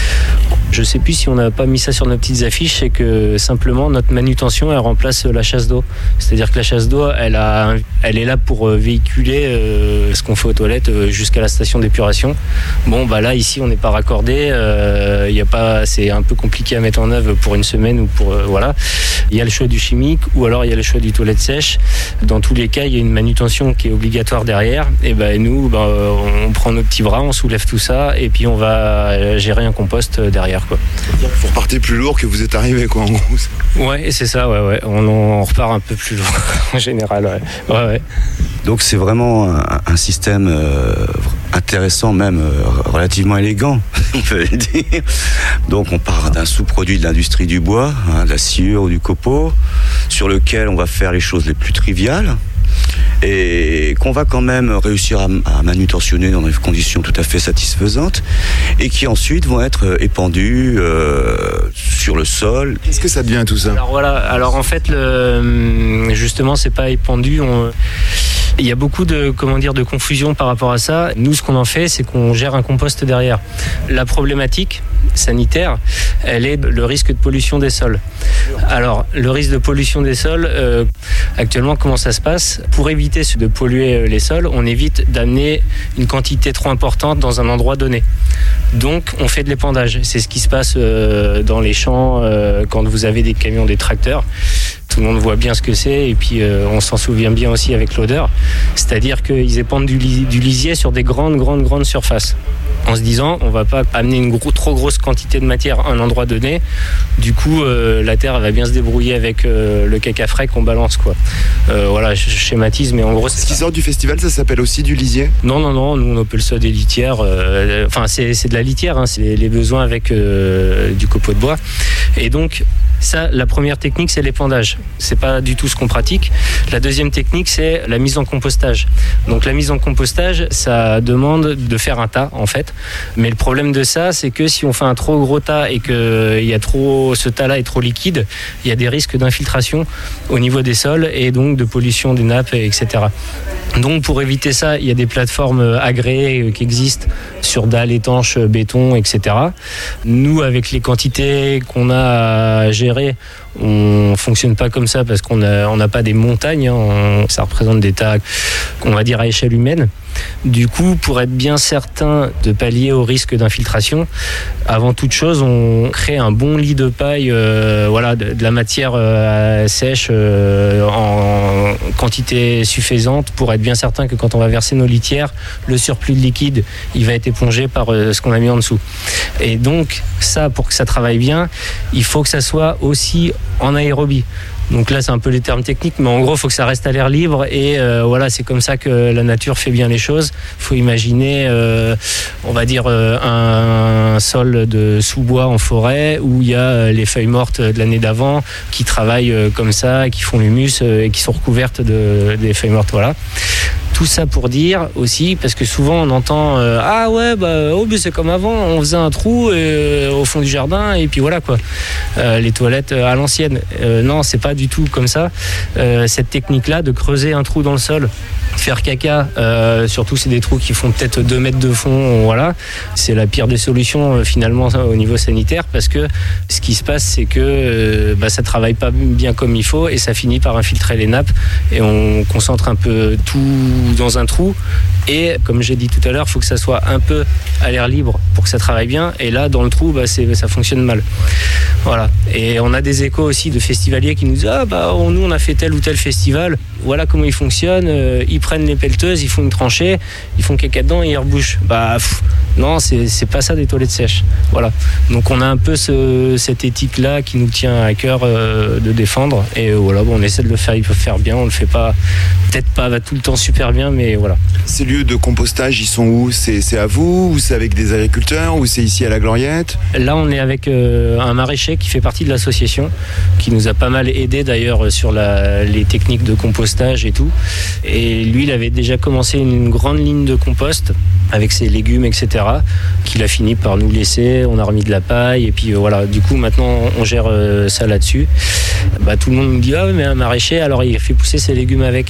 je sais plus si on n'a pas mis ça sur nos petites affiches, c'est que simplement notre manutention, elle remplace la chasse d'eau. C'est-à-dire que la chasse d'eau, elle a, elle est là pour véhiculer euh, ce qu'on fait aux toilettes euh, jusqu'à la station d'épuration. Bon, bah là, ici, on n'est pas raccordé. Euh, y a pas, c'est un peu compliqué à mettre en œuvre pour une semaine ou pour, euh, voilà. Il y a le choix du chimique ou alors il y a le choix du toilette sèche. Dans tous les cas, il y a une manutention qui est obligatoire derrière. Et ben nous, bah, on prend nos petits bras, on soulève tout ça et puis on va gérer un compost derrière, quoi. C'est-à-dire que vous repartez plus lourd que vous êtes arrivé, quoi, en gros. Ouais, c'est ça, ouais, ouais. On, on repart un peu plus lourd en général, ouais. Ouais, ouais. Donc c'est vraiment un, un système euh, intéressant, même euh, relativement élégant, on peut le dire. Donc on part d'un sous-produit de l'industrie du bois, hein, de la sciure ou du copeau, sur lequel on va faire les choses les plus triviales, et qu'on va quand même réussir à, à manutentionner dans des conditions tout à fait satisfaisantes, et qui ensuite vont être épandus euh, sur le sol. Qu'est-ce que ça devient tout ça? Alors voilà, alors en fait, le, justement, c'est pas épandu. On, il y a beaucoup de, comment dire, de confusion par rapport à ça. Nous, ce qu'on en fait, c'est qu'on gère un compost derrière. La problématique sanitaire, elle est le risque de pollution des sols. Alors, le risque de pollution des sols, euh, actuellement, comment ça se passe? Pour éviter de polluer les sols, on évite d'amener une quantité trop importante dans un endroit donné. Donc, on fait de l'épandage. C'est ce qui se passe euh, dans les champs euh, quand vous avez des camions, des tracteurs. Tout le monde voit bien ce que c'est, et puis euh, on s'en souvient bien aussi avec l'odeur. C'est-à-dire qu'ils épandent du, lis- du lisier sur des grandes, grandes, grandes surfaces. En se disant, on ne va pas amener une gros, trop grosse quantité de matière à un endroit donné. Du coup, euh, la terre va bien se débrouiller avec euh, le caca frais qu'on balance, quoi. Euh, voilà, je schématise, mais en gros, c'est Ce qui ça. sort du festival, ça s'appelle aussi du lisier? Non, non, non, nous on appelle ça des litières. euh, Enfin, c'est, c'est de la litière, hein, c'est les, les besoins avec euh, du copeau de bois. Et donc, ça, la première technique, c'est l'épandage. C'est pas du tout ce qu'on pratique. La deuxième technique, c'est la mise en compostage. Donc la mise en compostage, ça demande de faire un tas, en fait. Mais le problème de ça, c'est que si on fait un trop gros tas et que il y a trop, ce tas-là est trop liquide, il y a des risques d'infiltration au niveau des sols et donc de pollution des nappes, et cetera. Donc pour éviter ça, il y a des plateformes agréées qui existent sur dalles étanches, béton, et cetera. Nous, avec les quantités qu'on a à gérer, on fonctionne pas comme ça parce qu'on a, on n'a pas des montagnes, hein. On, ça représente des tas, on va dire, à échelle humaine. Du coup, pour être bien certain de pallier au risque d'infiltration, avant toute chose, on crée un bon lit de paille, euh, voilà, de, de la matière euh, sèche euh, en quantité suffisante pour être bien certain que quand on va verser nos litières, le surplus de liquide, il va être épongé par euh, ce qu'on a mis en dessous. Et donc, ça, pour que ça travaille bien, il faut que ça soit aussi en aérobie. Donc là, c'est un peu les termes techniques, mais en gros, il faut que ça reste à l'air libre, et euh, voilà, c'est comme ça que la nature fait bien les choses. Il faut imaginer, euh, on va dire, euh, un sol de sous-bois en forêt où il y a euh, les feuilles mortes de l'année d'avant qui travaillent euh, comme ça, qui font l'humus euh, et qui sont recouvertes de, des feuilles mortes, voilà. Tout ça pour dire aussi, parce que souvent on entend euh, ah ouais, bah oh, c'est comme avant, on faisait un trou euh, au fond du jardin et puis voilà quoi, euh, les toilettes à l'ancienne. Euh, non, c'est pas du tout comme ça. Euh, cette technique-là de creuser un trou dans le sol, faire caca, euh, surtout c'est des trous qui font peut-être deux mètres de fond, voilà, c'est la pire des solutions euh, finalement au niveau sanitaire, parce que ce qui se passe, c'est que euh, bah, ça travaille pas bien comme il faut et ça finit par infiltrer les nappes et on concentre un peu tout dans un trou, et comme j'ai dit tout à l'heure, il faut que ça soit un peu à l'air libre pour que ça travaille bien, et là dans le trou, bah, c'est, ça fonctionne mal. Voilà. Et on a des échos aussi de festivaliers qui nous disent ah bah nous on a fait tel ou tel festival, voilà comment il fonctionne, euh, ils prennent les pelleteuses, ils font une tranchée, ils font caca dedans et ils rebouchent. Bah pff, non, c'est, c'est pas ça des toilettes sèches. Voilà. Donc on a un peu ce, cette éthique là qui nous tient à cœur euh, de défendre, et euh, voilà, bon, on essaie de le faire, il peut faire bien, on le fait pas, peut-être pas tout le temps super bien, mais voilà. Ces lieux de compostage, ils sont où? c'est, c'est à vous, ou c'est avec des agriculteurs, ou c'est ici à la Gloriette? Là, on est avec euh, un maraîcher qui fait partie de l'association, qui nous a pas mal aidé d'ailleurs sur la, les techniques de compostage et tout. Et lui, il avait déjà commencé une, une grande ligne de compost avec ses légumes, et cetera, qu'il a fini par nous laisser. On a remis de la paille, et puis euh, voilà. Du coup, maintenant, on gère euh, ça là-dessus. Bah, tout le monde nous dit ah mais un maraîcher, alors il fait pousser ses légumes avec.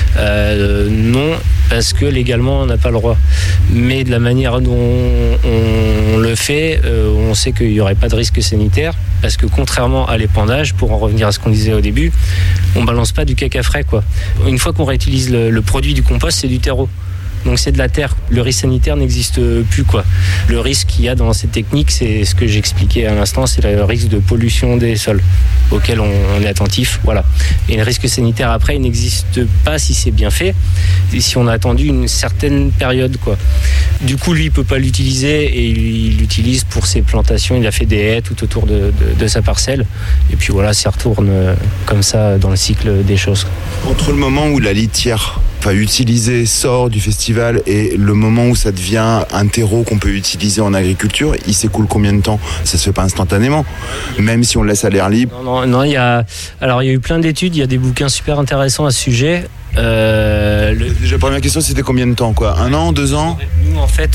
Euh, non, parce que légalement, on n'a pas le droit. Mais de la manière dont on, on le fait, euh, on sait qu'il n'y aurait pas de risque sanitaire, parce que contrairement à l'épandage, pour en revenir à ce qu'on disait au début, on balance pas du caca frais, quoi. Une fois qu'on réutilise le, le produit du compost, c'est du terreau. Donc c'est de la terre. Le risque sanitaire n'existe plus, quoi. Le risque qu'il y a dans cette technique, c'est ce que j'expliquais à l'instant, c'est le risque de pollution des sols auquel on, on est attentif, voilà. Et le risque sanitaire après, il n'existe pas si c'est bien fait, et si on a attendu une certaine période, quoi. Du coup, lui, il peut pas l'utiliser, et il l'utilise pour ses plantations. Il a fait des haies tout autour de, de, de sa parcelle, et puis voilà, ça retourne comme ça dans le cycle des choses. Entre le moment où la litière enfin, utilisé sort du festival et le moment où ça devient un terreau qu'on peut utiliser en agriculture, il s'écoule combien de temps? Ça se fait pas instantanément, même si on le laisse à l'air libre. Non, non, non, il y a, alors il y a eu plein d'études, il y a des bouquins super intéressants à ce sujet. Euh, le... Déjà, première question, c'était combien de temps, quoi? Un an, deux ans? Nous, en fait,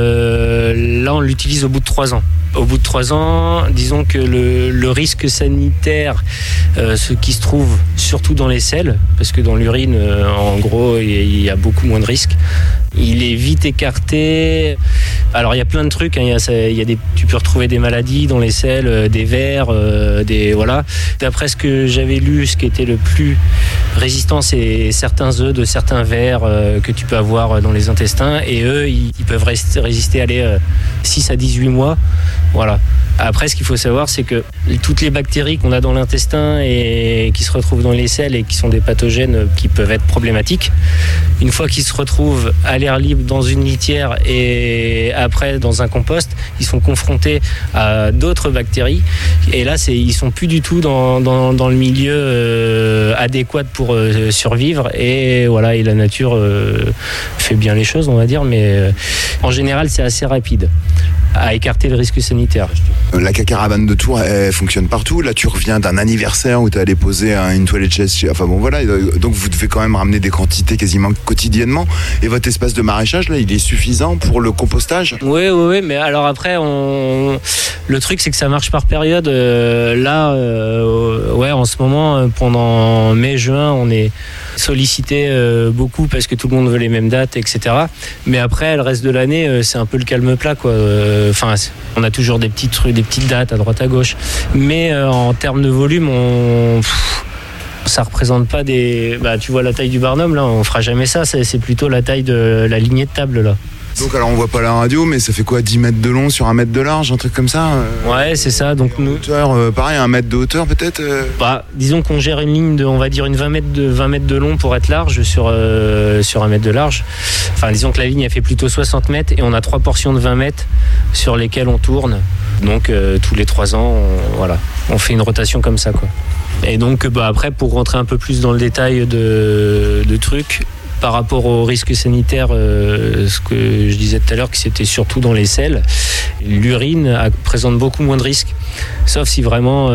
euh, là, on l'utilise au bout de trois ans. Au bout de trois ans, disons que le, le risque sanitaire, euh, ce qui se trouve surtout dans les selles, parce que dans l'urine, euh, en gros, il y a beaucoup moins de risques. Il est vite écarté. Alors il y a plein de trucs. Hein. Il y a, ça, il y a des, tu peux retrouver des maladies dans les selles, euh, des vers, euh, des voilà. D'après ce que j'avais lu, ce qui était le plus résistant, c'est certains œufs de certains vers euh, que tu peux avoir dans les intestins. Et eux, ils, ils peuvent rester, résister allez, euh, six à dix-huit mois. Voilà. Après, ce qu'il faut savoir, c'est que toutes les bactéries qu'on a dans l'intestin et qui se retrouvent dans les selles et qui sont des pathogènes qui peuvent être problématiques, une fois qu'ils se retrouvent à l'air libre dans une litière et après dans un compost, ils sont confrontés à d'autres bactéries. Et là, c'est, ils sont plus du tout dans, dans, dans le milieu euh, adéquat pour euh, survivre. Et voilà, et la nature euh, fait bien les choses, on va dire. Mais euh, en général, c'est assez rapide à écarter le risque sanitaire. La cacaravane de Tours, elle fonctionne partout. Là, tu reviens d'un anniversaire où tu es allé poser une toilette chaise. Enfin bon, voilà. Donc, vous devez quand même ramener des quantités quasiment quotidiennement. Et votre espace de maraîchage, là, il est suffisant pour le compostage? Oui, oui, oui. Mais alors après, on... le truc, c'est que ça marche par période. Euh, là, euh, ouais, en ce moment, pendant mai-juin, on est sollicité euh, beaucoup parce que tout le monde veut les mêmes dates, et cetera. Mais après, le reste de l'année, euh, c'est un peu le calme plat, quoi. Enfin, euh, on a toujours des petites trucs, des petites dates à droite à gauche. Mais euh, en termes de volume, on... Pff, ça représente pas des... Bah, tu vois la taille du Barnum, là, on fera jamais ça. C'est, c'est plutôt la taille de la lignée de table, là. Donc alors on voit pas la radio, mais ça fait quoi, dix mètres de long sur un mètre de large, un truc comme ça? euh, Ouais, c'est ça. Donc nous, hauteur, euh, pareil, un mètre de hauteur peut-être euh... bah, disons qu'on gère une ligne de, on va dire une vingt mètres de, vingt mètres de long pour être large sur, euh, sur un mètre de large. Enfin, disons que la ligne, elle fait plutôt soixante mètres et on a trois portions de vingt mètres sur lesquelles on tourne. Donc euh, tous les trois ans, on, voilà, on fait une rotation comme ça, quoi. Et donc bah, après, pour rentrer un peu plus dans le détail de, de trucs, par rapport au risque sanitaire, euh, ce que je disais tout à l'heure, que c'était surtout dans les selles, l'urine a, présente beaucoup moins de risques. Sauf si vraiment il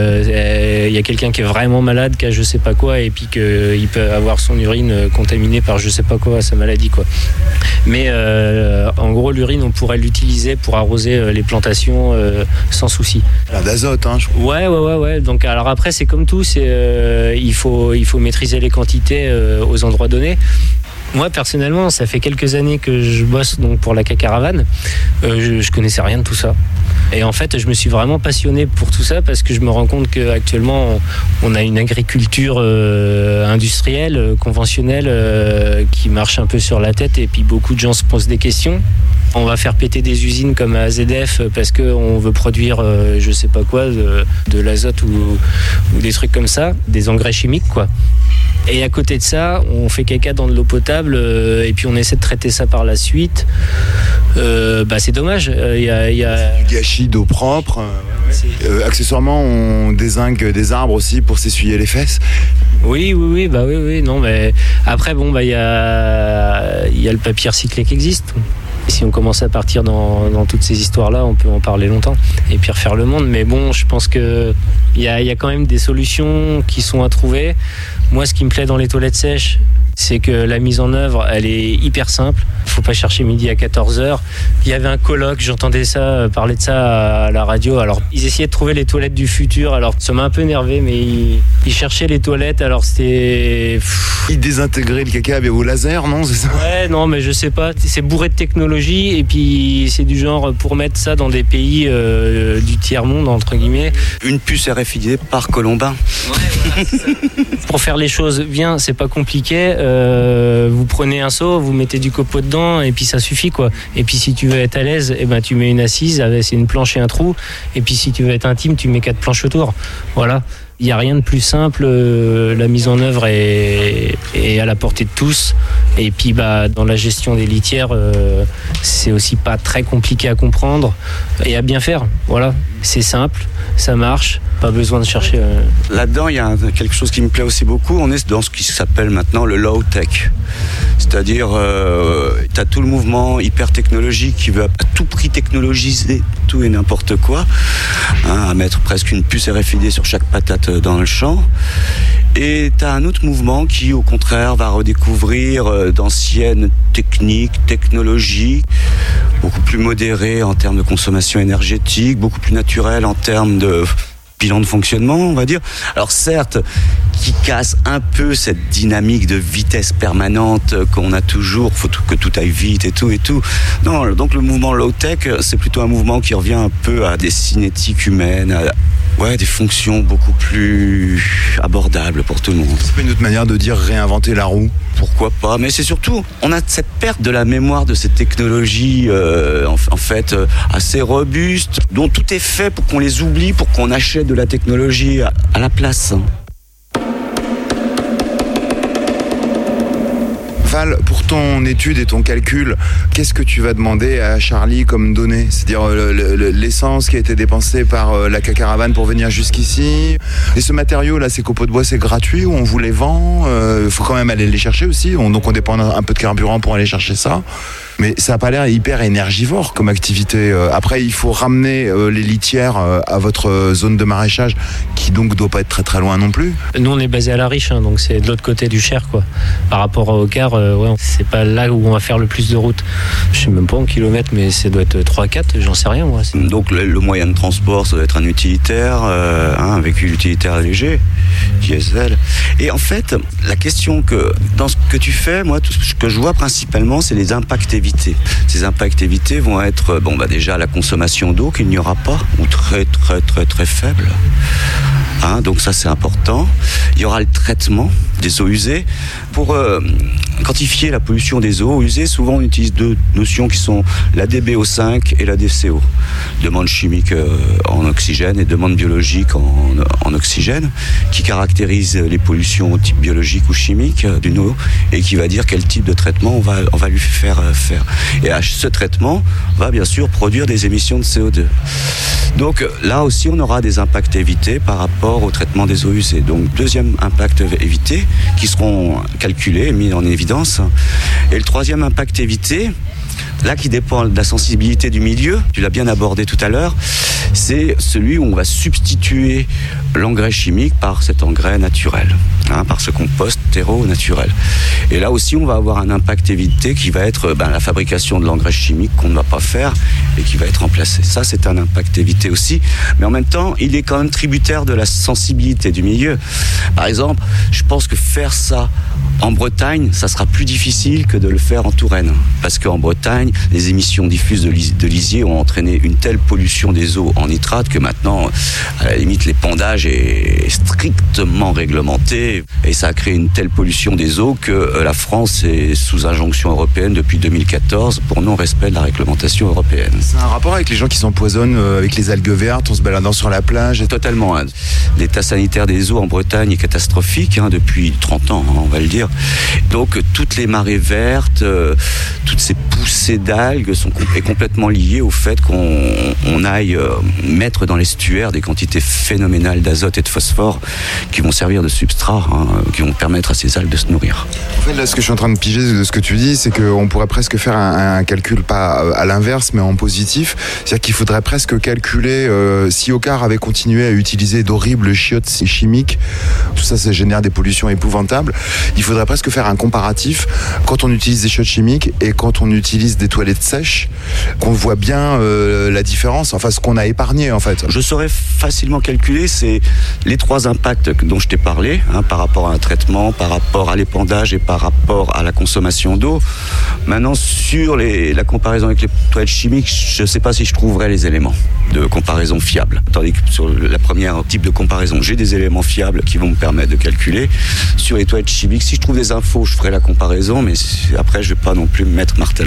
euh, y a quelqu'un qui est vraiment malade, qui a je sais pas quoi, et puis qu'il peut avoir son urine contaminée par je sais pas quoi, sa maladie, quoi. Mais euh, en gros, l'urine, on pourrait l'utiliser pour arroser les plantations euh, sans souci. Plein d'azote, hein, je crois. Ouais, ouais, ouais, ouais. Donc alors après, c'est comme tout, c'est euh, il faut il faut maîtriser les quantités euh, aux endroits donnés. Moi, personnellement, ça fait quelques années que je bosse donc pour la cacaravane. Euh, je, je connaissais rien de tout ça. Et en fait, je me suis vraiment passionné pour tout ça parce que je me rends compte qu'actuellement, on, on a une agriculture euh, industrielle, euh, conventionnelle, euh, qui marche un peu sur la tête. Et puis, beaucoup de gens se posent des questions. On va faire péter des usines comme à Z F parce qu'on veut produire, euh, je sais pas quoi, de, de l'azote ou, ou des trucs comme ça, des engrais chimiques, quoi. Et à côté de ça, on fait caca dans de l'eau potable euh, et puis on essaie de traiter ça par la suite. Euh, bah c'est dommage. Il y a, y a... Du gâchis d'eau propre. Euh, accessoirement, on dézingue des arbres aussi pour s'essuyer les fesses. Oui, oui, oui, bah oui, oui. Non, mais après, bon, bah il y a, y a le papier recyclé qui existe. Et si on commence à partir dans, dans toutes ces histoires-là, on peut en parler longtemps et puis refaire le monde. Mais bon, je pense qu'il y a, y a quand même des solutions qui sont à trouver. Moi, ce qui me plaît dans les toilettes sèches, c'est que la mise en œuvre, elle est hyper simple. Il ne faut pas chercher midi à quatorze heures. Il y avait un colloque, j'entendais ça, parler de ça à la radio. Alors, ils essayaient de trouver les toilettes du futur. Alors, ça m'a un peu énervé, mais ils, ils cherchaient les toilettes. Alors, c'était... Ils désintégraient le caca au laser, non? C'est ça? Ouais, non, mais je sais pas. C'est bourré de technologie. Et puis, c'est du genre pour mettre ça dans des pays euh, du tiers-monde, entre guillemets. Une puce R F I D par Colombin. Ouais, voilà, c'est ça. Pour faire les choses bien, c'est pas compliqué. Euh, vous prenez un seau, vous mettez du copeaux dedans et puis ça suffit, quoi. Et puis si tu veux être à l'aise, eh ben, tu mets une assise, c'est une planche et un trou. Et puis si tu veux être intime, tu mets quatre planches autour. Voilà. Il n'y a rien de plus simple, euh, la mise en œuvre est, est à la portée de tous. Et puis bah, dans la gestion des litières, euh, c'est aussi pas très compliqué à comprendre et à bien faire. Voilà, c'est simple, ça marche, pas besoin de chercher. Euh... Là-dedans, il y a quelque chose qui me plaît aussi beaucoup. On est dans ce qui s'appelle maintenant le low-tech. C'est-à-dire, euh, tu as tout le mouvement hyper technologique qui veut à tout prix technologiser tout et n'importe quoi, hein, à mettre presque une puce R F I D sur chaque patate dans le champ. Et tu as un autre mouvement qui, au contraire, va redécouvrir euh, d'anciennes techniques, technologies, beaucoup plus modérées en termes de consommation énergétique, beaucoup plus naturelles en termes de bilan de fonctionnement, on va dire. Alors certes, qui casse un peu cette dynamique de vitesse permanente qu'on a toujours, faut que tout aille vite et tout et tout. Non, donc le mouvement low-tech, c'est plutôt un mouvement qui revient un peu à des cinétiques humaines, à ouais, des fonctions beaucoup plus abordables pour tout le monde. C'est pas une autre manière de dire réinventer la roue? Pourquoi pas, mais c'est surtout, on a cette perte de la mémoire de ces technologies euh, en, en fait euh, assez robustes, dont tout est fait pour qu'on les oublie, pour qu'on achète de la technologie à, à la place. Val, pour ton étude et ton calcul, qu'est-ce que tu vas demander à Charlie comme données? C'est-à-dire le, le, l'essence qui a été dépensée par la caravane pour venir jusqu'ici. Et ce matériau-là, ces copeaux de bois, c'est gratuit ou on vous les vend? Il euh, faut quand même aller les chercher aussi. On, donc on dépend un peu de carburant pour aller chercher ça. Mais ça n'a pas l'air hyper énergivore comme activité. Après, il faut ramener les litières à votre zone de maraîchage, qui donc ne doit pas être très très loin non plus. Nous, on est basé à La Riche, hein, donc c'est de l'autre côté du Cher, quoi. Par rapport au Car, euh, ouais, c'est pas là où on va faire le plus de route. Je sais même pas en kilomètres, mais ça doit être trois quatre, j'en sais rien, moi. Donc le, le moyen de transport, ça doit être un utilitaire, euh, hein, un véhicule utilitaire léger, diesel. Et en fait, la question que, dans ce que tu fais, moi, tout ce que je vois principalement, c'est les impacts évités. Ces impacts évités vont être, bon, bah déjà la consommation d'eau qu'il n'y aura pas, ou très très très très faible. Hein, donc ça c'est important. Il y aura le traitement des eaux usées. Pour euh, quantifier la pollution des eaux usées, souvent on utilise deux notions qui sont la D B O cinq et la D C O. Demande chimique euh, en oxygène et demande biologique en, en oxygène, qui caractérise les pollutions type biologique ou chimique euh, d'une eau et qui va dire quel type de traitement on va, on va lui faire euh, faire. Et à ce traitement va bien sûr produire des émissions de C O deux. Donc là aussi on aura des impacts évités par rapport au traitement des eaux usées. Donc deuxième impact évité qui seront calculés et mis en évidence. Et le troisième impact évité, là qui dépend de la sensibilité du milieu, tu l'as bien abordé tout à l'heure, c'est celui où on va substituer l'engrais chimique par cet engrais naturel, hein, par ce compost terreau naturel. Et là aussi on va avoir un impact évité qui va être ben, la fabrication de l'engrais chimique qu'on ne va pas faire et qui va être remplacé. Ça c'est un impact évité aussi, mais en même temps il est quand même tributaire de la sensibilité du milieu. Par exemple, je pense que faire ça en Bretagne, ça sera plus difficile que de le faire en Touraine, parce qu'en Bretagne, les émissions diffuses de, lis- de lisier ont entraîné une telle pollution des eaux en nitrate que maintenant, à la limite, l'épandage est strictement réglementé et ça a créé une telle pollution des eaux que la France est sous injonction européenne depuis deux mille quatorze pour non-respect de la réglementation européenne. C'est un rapport avec les gens qui s'empoisonnent avec les algues vertes en se baladant sur la plage et... Totalement. Hein. L'état sanitaire des eaux en Bretagne est catastrophique hein, depuis trente ans, hein, on va le dire. Donc toutes les marées vertes, euh, toutes ces poussées d'algues sont est complètement liées au fait qu'on on aille euh, mettre dans l'estuaire des quantités phénoménales d'azote et de phosphore qui vont servir de substrat, hein, qui vont permettre à ces algues de se nourrir. En fait, là, ce que je suis en train de piger de ce que tu dis, c'est qu'on pourrait presque faire un, un calcul, pas à l'inverse, mais en positif. C'est-à-dire qu'il faudrait presque calculer euh, si Ocar avait continué à utiliser d'horribles chiottes chimiques, tout ça, ça génère des pollutions épouvantables. Il faudrait presque faire un comparatif quand on utilise des chiottes chimiques et quand on utilise des toilettes sèches, qu'on voit bien euh, la différence, enfin ce qu'on a épargné en fait. Je saurais facilement calculer, c'est les trois impacts dont je t'ai parlé, hein, par rapport à un traitement, par rapport à l'épandage et par rapport à la consommation d'eau. Maintenant, sur les, la comparaison avec les toilettes chimiques, je ne sais pas si je trouverai les éléments de comparaison fiables. Tandis que sur la première type de comparaison, j'ai des éléments fiables qui vont me permettre de calculer. Sur les toilettes chimiques, si je trouve des infos, je ferai la comparaison, mais après, je ne vais pas non plus me mettre martel en tête.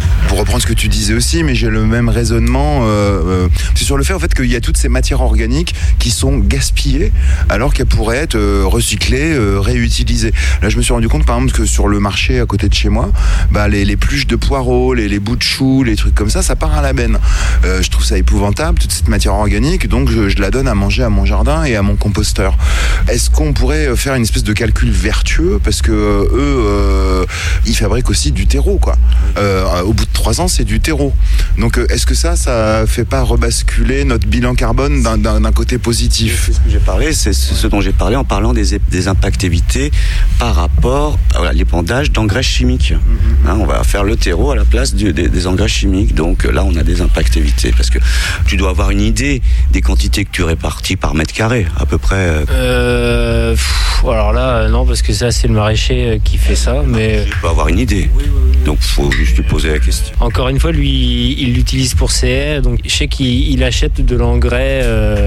Pour reprendre ce que tu disais aussi, mais j'ai le même raisonnement. Euh, euh, c'est sur le fait en fait qu'il y a toutes ces matières organiques qui sont gaspillées alors qu'elles pourraient être euh, recyclées, euh, réutilisées. Là, je me suis rendu compte, par exemple, que sur le marché à côté de chez moi, bah, les, les pluches de poireaux, les, les bouts de choux, les trucs comme ça, ça part à la benne. Euh, je trouve ça épouvantable, toute cette matière organique, donc je, je la donne à manger à mon jardin et à mon composteur. Est-ce qu'on pourrait faire une espèce de calcul vertueux, parce que euh, eux, euh, ils fabriquent aussi du terreau, quoi. Euh, au bout de trois ans, c'est du terreau. Donc, euh, est-ce que ça, ça fait pas rebasculer notre bilan carbone d'un, d'un, d'un côté positif ? C'est ce que j'ai parlé, c'est ce dont j'ai parlé en parlant des, des impacts évités par rapport à l'épandage d'engrais chimiques. Mm-hmm. Hein, on va faire le terreau à la place du, des, des engrais chimiques. Donc là, on a des impacts évités, parce que tu dois avoir une idée des quantités que tu répartis par mètre carré, à peu près. Euh, pff, alors là, non, parce que ça, c'est le maraîcher qui fait ça. Mais il faut avoir une idée. Oui, oui, oui. Donc, il faut juste lui poser la question. Encore une fois, lui, il l'utilise pour ses haies. Donc, je sais qu'il il achète de l'engrais,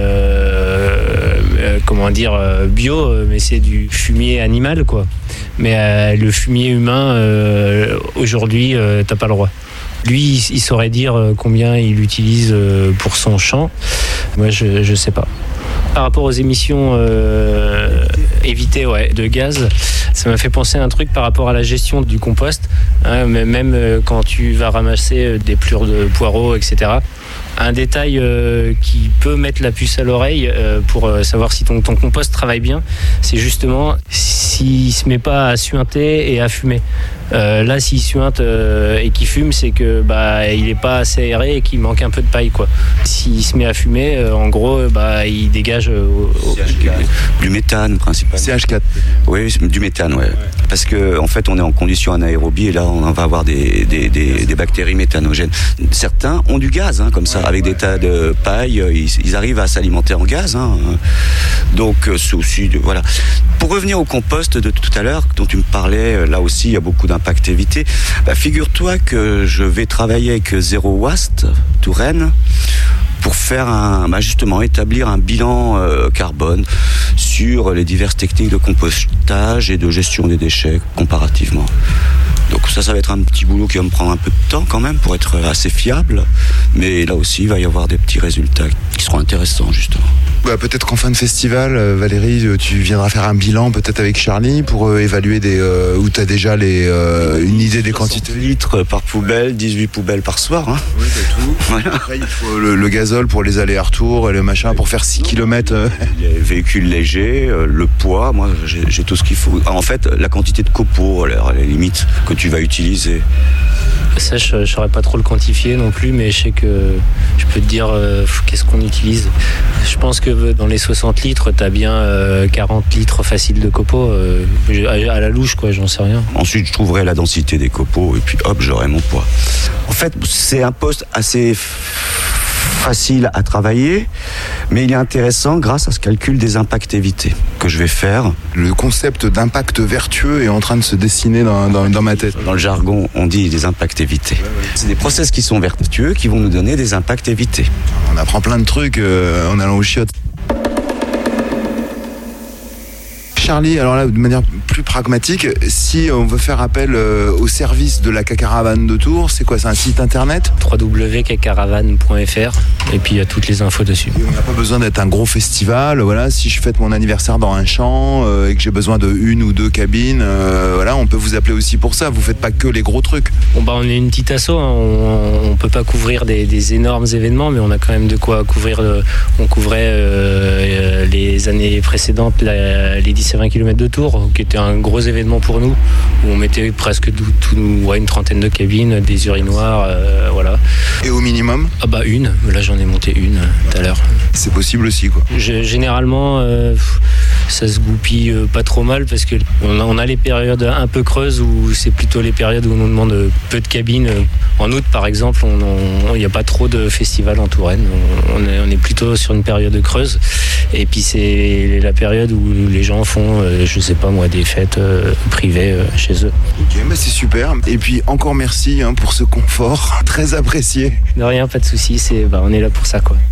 euh, euh, comment dire, euh, bio, mais c'est du fumier animal, quoi. Mais euh, le fumier humain, euh, aujourd'hui, euh, t'as pas le droit. Lui, il, il saurait dire combien il utilise euh, pour son champ. Moi, je, je sais pas. Par rapport aux émissions euh, évitées ouais, de gaz, ça m'a fait penser à un truc par rapport à la gestion du compost. Hein, même quand tu vas ramasser des plures de poireaux, et cetera. Un détail euh, qui peut mettre la puce à l'oreille euh, pour euh, savoir si ton, ton compost travaille bien, c'est justement s'il ne se met pas à suinter et à fumer. Euh, là, s'il suinte euh, et qu'il fume, c'est que bah, il n'est pas assez aéré et qu'il manque un peu de paille, quoi. S'il se met à fumer, euh, en gros, bah, il dégage euh, au, du méthane principalement. C H quatre. Oui, du méthane, ouais. ouais. Parce que en fait, on est en condition anaérobie et là, on va avoir des, des, des, des bactéries méthanogènes. Certains ont du gaz, hein, comme ça, ouais, avec ouais. des tas de paille, ils, ils arrivent à s'alimenter en gaz. Hein. Donc, c'est aussi de, voilà. Pour revenir au compost de tout à l'heure, dont tu me parlais, là aussi, il y a beaucoup d'impact évité. Bah, figure-toi que je vais travailler avec Zero Waste, Touraine, pour faire un, bah justement établir un bilan euh, carbone sur les diverses techniques de compostage et de gestion des déchets comparativement. Donc ça, ça va être un petit boulot qui va me prendre un peu de temps quand même pour être assez fiable. Mais là aussi, il va y avoir des petits résultats qui seront intéressants justement. Bah, peut-être qu'en fin de festival, Valérie, tu viendras faire un bilan peut-être avec Charlie pour euh, évaluer des, euh, où tu as déjà les, euh, une idée des quantités. Litres par poubelle, dix-huit poubelles par soir. Hein. Oui, c'est tout. Voilà. Après, il faut le, le gazole pour les allers-retours, le machin pour faire six kilomètres. Euh. Les véhicules légers, euh, le poids, moi j'ai, j'ai tout ce qu'il faut. En fait, la quantité de copeaux, à la limite, que tu vas utiliser. Ça, je ne saurais pas trop le quantifier non plus, mais je sais que je peux te dire euh, qu'est-ce qu'on utilise. Je pense que dans les soixante litres, tu as bien euh, quarante litres faciles de copeaux. Euh, à la louche, quoi, j'en sais rien. Ensuite, je trouverai la densité des copeaux et puis hop, j'aurai mon poids. En fait, c'est un poste assez facile à travailler, mais il est intéressant grâce à ce calcul des impacts évités que je vais faire. Le concept d'impact vertueux est en train de se dessiner dans, dans, dans ma tête. Dans le jargon, on dit des impacts évités. Ouais, ouais. C'est des process qui sont vertueux qui vont nous donner des impacts évités. On apprend plein de trucs euh, en allant aux chiottes. Charlie, alors là, de manière plus pragmatique, si on veut faire appel euh, au service de la Cacaravane de Tours, c'est quoi, c'est un site internet ? w w w point cacaravane point f r et puis il y a toutes les infos dessus. Et on n'a pas besoin d'être un gros festival, voilà, si je fête mon anniversaire dans un champ euh, et que j'ai besoin de une ou deux cabines, euh, voilà, on peut vous appeler aussi pour ça, vous faites pas que les gros trucs. Bon bah on est une petite asso, hein. on, on peut pas couvrir des, des énormes événements, mais on a quand même de quoi couvrir, le, on couvrait euh, les années précédentes la, les dix et vingt kilomètres de Tours, qui était un gros événement pour nous, où on mettait presque tout, tout, ouais, une trentaine de cabines, des urinoirs, euh, voilà. Et au minimum ? Ah bah une, là j'en ai monté une tout à l'heure. C'est possible aussi, quoi. Je, généralement, euh, ça se goupille euh, pas trop mal, parce que on a, on a les périodes un peu creuses où c'est plutôt les périodes où on nous demande peu de cabines. En août par exemple, il n'y a pas trop de festivals en Touraine, on, on, est, on est plutôt sur une période creuse, et puis c'est la période où les gens font, euh, je sais pas moi, des fêtes euh, privées euh, chez eux. Ok, bah c'est super, et puis encore merci hein, pour ce confort, très apprécié. De rien, pas de soucis, c'est, bah, on est là pour ça, quoi.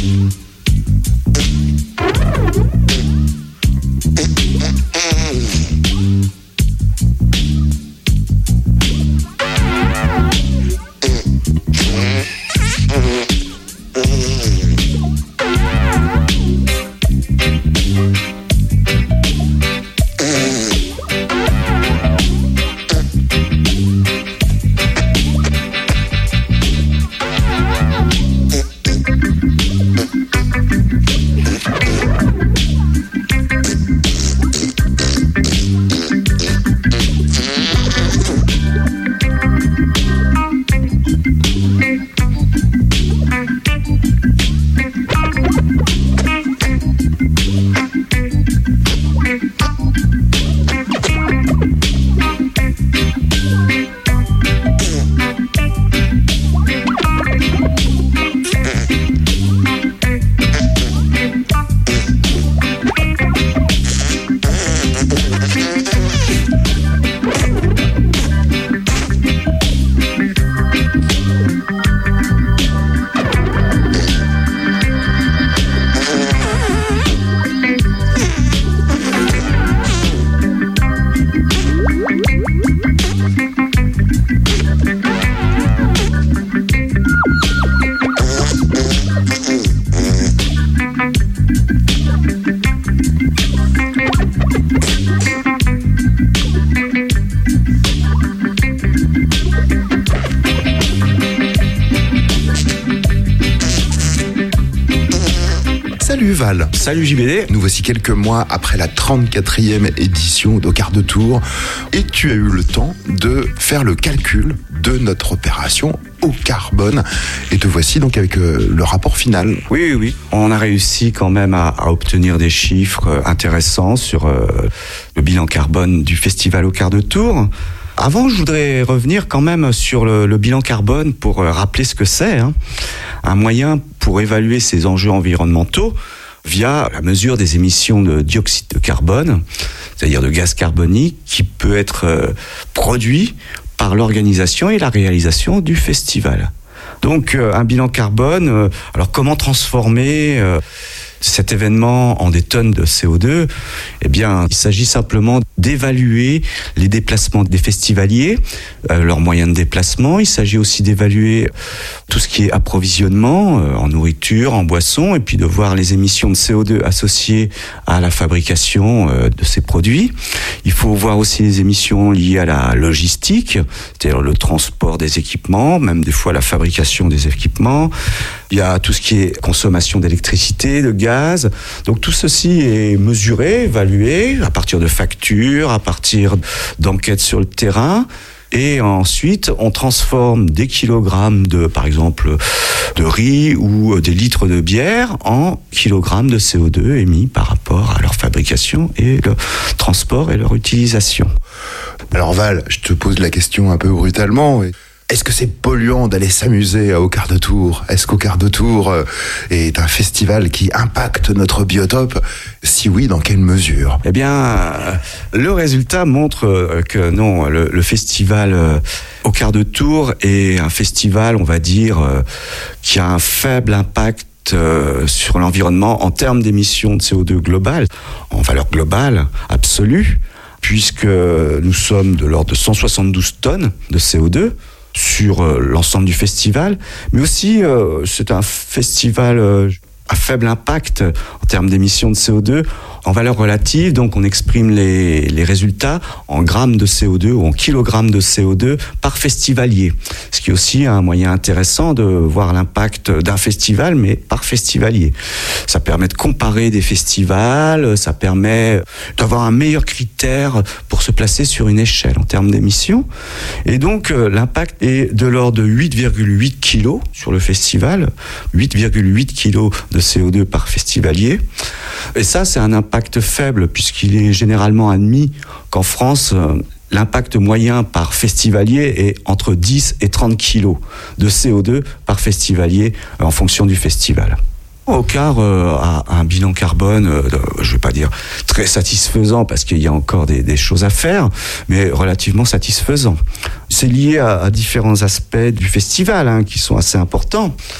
Salut Val. Salut J B D. Nous voici quelques mois après la trente-quatrième édition d'Au Quart de Tour et tu as eu le temps de faire le calcul de notre opération au carbone et te voici donc avec euh, le rapport final. Oui, oui, oui. On a réussi quand même à, à obtenir des chiffres intéressants sur euh, le bilan carbone du festival Au Quart de Tour. Avant, je voudrais revenir quand même sur le, le bilan carbone pour euh, rappeler ce que c'est. Hein. Un moyen pour évaluer ces enjeux environnementaux via la mesure des émissions de dioxyde de carbone, c'est-à-dire de gaz carbonique, qui peut être euh, produit par l'organisation et la réalisation du festival. Donc, euh, un bilan carbone, euh, alors comment transformer euh, cet événement en des tonnes de C O deux? Eh bien, il s'agit simplement d'évaluer les déplacements des festivaliers, euh, leurs moyens de déplacement. Il s'agit aussi d'évaluer tout ce qui est approvisionnement euh, en nourriture, en boissons, et puis de voir les émissions de C O deux associées à la fabrication euh, de ces produits. Il faut voir aussi les émissions liées à la logistique, c'est-à-dire le transport des équipements, même des fois la fabrication des équipements. Il y a tout ce qui est consommation d'électricité, de gaz. Donc tout ceci est mesuré, évalué à partir de factures, à partir d'enquêtes sur le terrain. Et ensuite, on transforme des kilogrammes de, par exemple, de riz ou des litres de bière en kilogrammes de C O deux émis par rapport à leur fabrication et le transport et leur utilisation. Alors Val, je te pose la question un peu brutalement. Est-ce que c'est polluant d'aller s'amuser à Au Quart de Tour? Est-ce qu'Au Quart de Tour est un festival qui impacte notre biotope? Si oui, dans quelle mesure? Eh bien, le résultat montre que non, le, le festival Au Quart de Tour est un festival, on va dire, qui a un faible impact sur l'environnement en termes d'émissions de C O deux globales, en valeur globale absolue, puisque nous sommes de l'ordre de cent soixante-douze tonnes de C O deux sur euh, l'ensemble du festival, mais aussi euh, c'est un festival euh, à faible impact en termes d'émissions de C O deux en valeur relative, donc on exprime les, les résultats en grammes de C O deux ou en kilogrammes de C O deux par festivalier, ce qui est aussi un moyen intéressant de voir l'impact d'un festival, mais par festivalier. Ça permet de comparer des festivals, ça permet d'avoir un meilleur critère pour se placer sur une échelle en termes d'émissions. Et donc euh, l'impact est de l'ordre de huit virgule huit kilos sur le festival, huit virgule huit kilos de C O deux par festivalier. Et ça, c'est un impact faible, puisqu'il est généralement admis qu'en France, euh, l'impact moyen par festivalier est entre dix et trente kilos de C O deux par festivalier euh, en fonction du festival. Au Quart euh, a un bilan carbone, euh, je ne vais pas dire très satisfaisant, parce qu'il y a encore des, des choses à faire, mais relativement satisfaisant. C'est lié à, à différents aspects du festival hein, qui sont assez importants.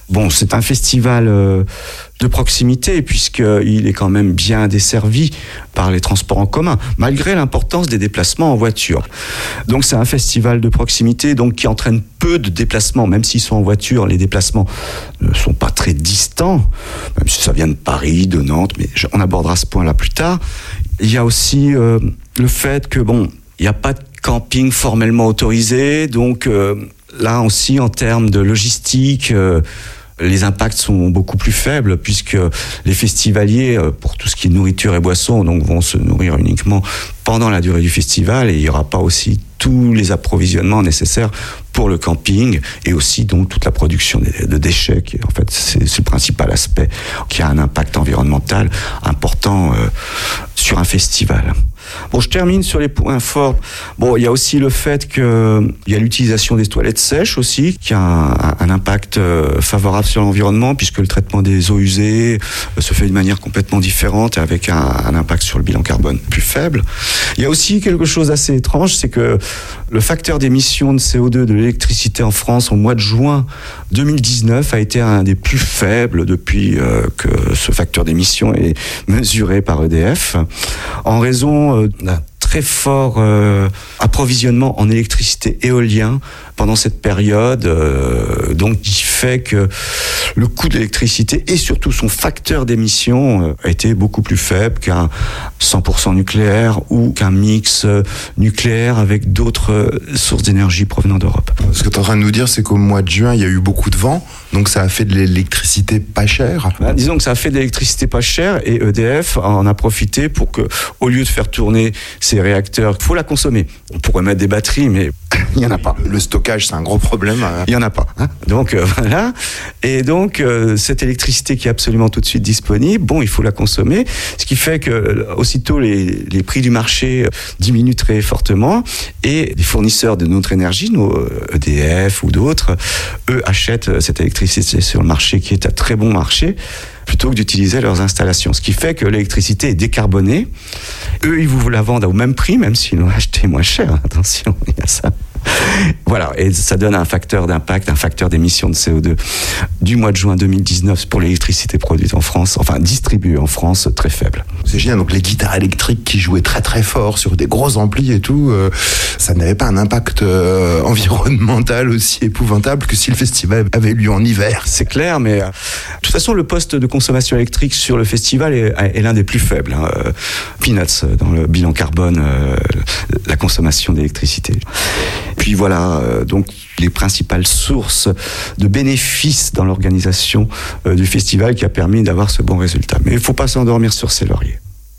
Bon, c'est un festival euh, de proximité puisqu'il est quand même bien desservi par les transports en commun, malgré l'importance des déplacements en voiture. Donc c'est un festival de proximité donc, qui entraîne peu de déplacements, même s'ils sont en voiture, les déplacements ne sont pas très distants, même si ça vient de Paris, de Nantes, mais on abordera ce point-là plus tard. Il y a aussi euh, le fait que, bon, il n'y a pas de camping formellement autorisé, donc euh, là aussi, en termes de logistique, euh, les impacts sont beaucoup plus faibles puisque les festivaliers, pour tout ce qui est nourriture et boissons, donc vont se nourrir uniquement pendant la durée du festival et il n'y aura pas aussi tous les approvisionnements nécessaires pour le camping et aussi donc toute la production de déchets qui en fait c'est, c'est le principal aspect qui a un impact environnemental important euh, sur un festival. Bon, je termine sur les points forts. Bon, il y a aussi le fait que il y a l'utilisation des toilettes sèches aussi, qui a un, un impact euh, favorable sur l'environnement, puisque le traitement des eaux usées euh, se fait d'une manière complètement différente, avec un, un impact sur le bilan carbone plus faible. Il y a aussi quelque chose d'assez étrange, c'est que le facteur d'émission de C O deux de l'électricité en France au mois de juin deux mille dix-neuf a été un des plus faibles depuis euh, que ce facteur d'émission est mesuré par E D F, en raison euh, d'un très fort euh, approvisionnement en électricité éolien pendant cette période, euh, donc qui fait que le coût de l'électricité et surtout son facteur d'émission euh, a été beaucoup plus faible qu'un cent pour cent nucléaire ou qu'un mix euh, nucléaire avec d'autres euh, sources d'énergie provenant d'Europe. Ce que tu es en train de nous dire, c'est qu'au mois de juin, il y a eu beaucoup de vent, donc ça a fait de l'électricité pas chère. Ben, disons que ça a fait de l'électricité pas chère et E D F en a profité pour que, au lieu de faire tourner ces réacteurs, il faut la consommer. On pourrait mettre des batteries, mais il n'y en a pas. Le stockage, c'est un gros problème. Il n'y en a pas. Hein. Donc euh, voilà. Et donc euh, cette électricité qui est absolument tout de suite disponible, bon, il faut la consommer. Ce qui fait que euh, aussitôt les, les prix du marché euh, diminuent très fortement et les fournisseurs de notre énergie, nos E D F ou d'autres, eux achètent cette électricité sur le marché qui est à très bon marché, plutôt que d'utiliser leurs installations. Ce qui fait que l'électricité est décarbonée. Eux, ils vous la vendent au même prix, même s'ils l'ont acheté moins cher. Attention, il y a ça. Voilà, et ça donne un facteur d'impact, un facteur d'émission de C O deux du mois de juin deux mille dix-neuf pour l'électricité produite en France, enfin distribuée en France, très faible. C'est génial, donc les guitares électriques qui jouaient très très fort sur des gros amplis et tout, euh, ça n'avait pas un impact euh, environnemental aussi épouvantable que si le festival avait lieu en hiver. C'est clair, mais euh, de toute façon, le poste de consommation électrique sur le festival est, est l'un des plus faibles. Hein. Peanuts dans le bilan carbone, euh, la consommation d'électricité. Puis voilà, euh, donc les principales sources de bénéfices dans l'organisation euh, du festival qui a permis d'avoir ce bon résultat. Mais il ne faut pas s'endormir sur ses lauriers.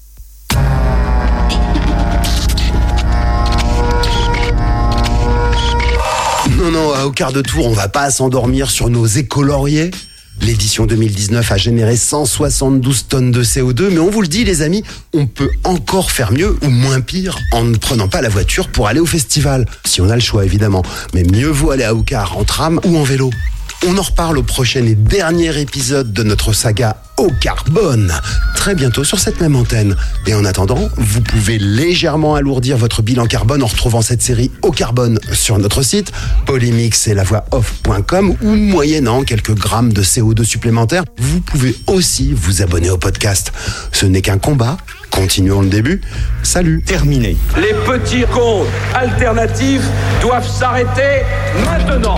Non, non, au quart de tour, on va pas s'endormir sur nos écolauriers. L'édition deux mille dix-neuf a généré cent soixante-douze tonnes de C O deux, mais on vous le dit les amis, on peut encore faire mieux ou moins pire en ne prenant pas la voiture pour aller au festival. Si on a le choix évidemment, mais mieux vaut aller à Aucar en tram ou en vélo. On en reparle au prochain et dernier épisode de notre saga Au Carbone, très bientôt sur cette même antenne. Et en attendant, vous pouvez légèrement alourdir votre bilan carbone en retrouvant cette série Au Carbone sur notre site polymix et la voix off point com ou moyennant quelques grammes de C O deux supplémentaires. Vous pouvez aussi vous abonner au podcast. Ce n'est qu'un combat. Continuons le début. Salut. Terminé. Les petits comptes alternatifs doivent s'arrêter maintenant.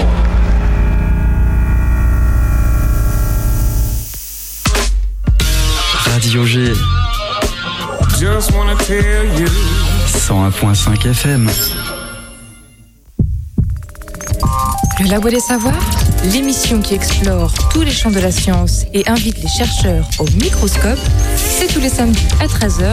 Radio G cent un virgule cinq F M. Le Labo des Savoirs, l'émission qui explore tous les champs de la science et invite les chercheurs au microscope, c'est tous les samedis à treize heures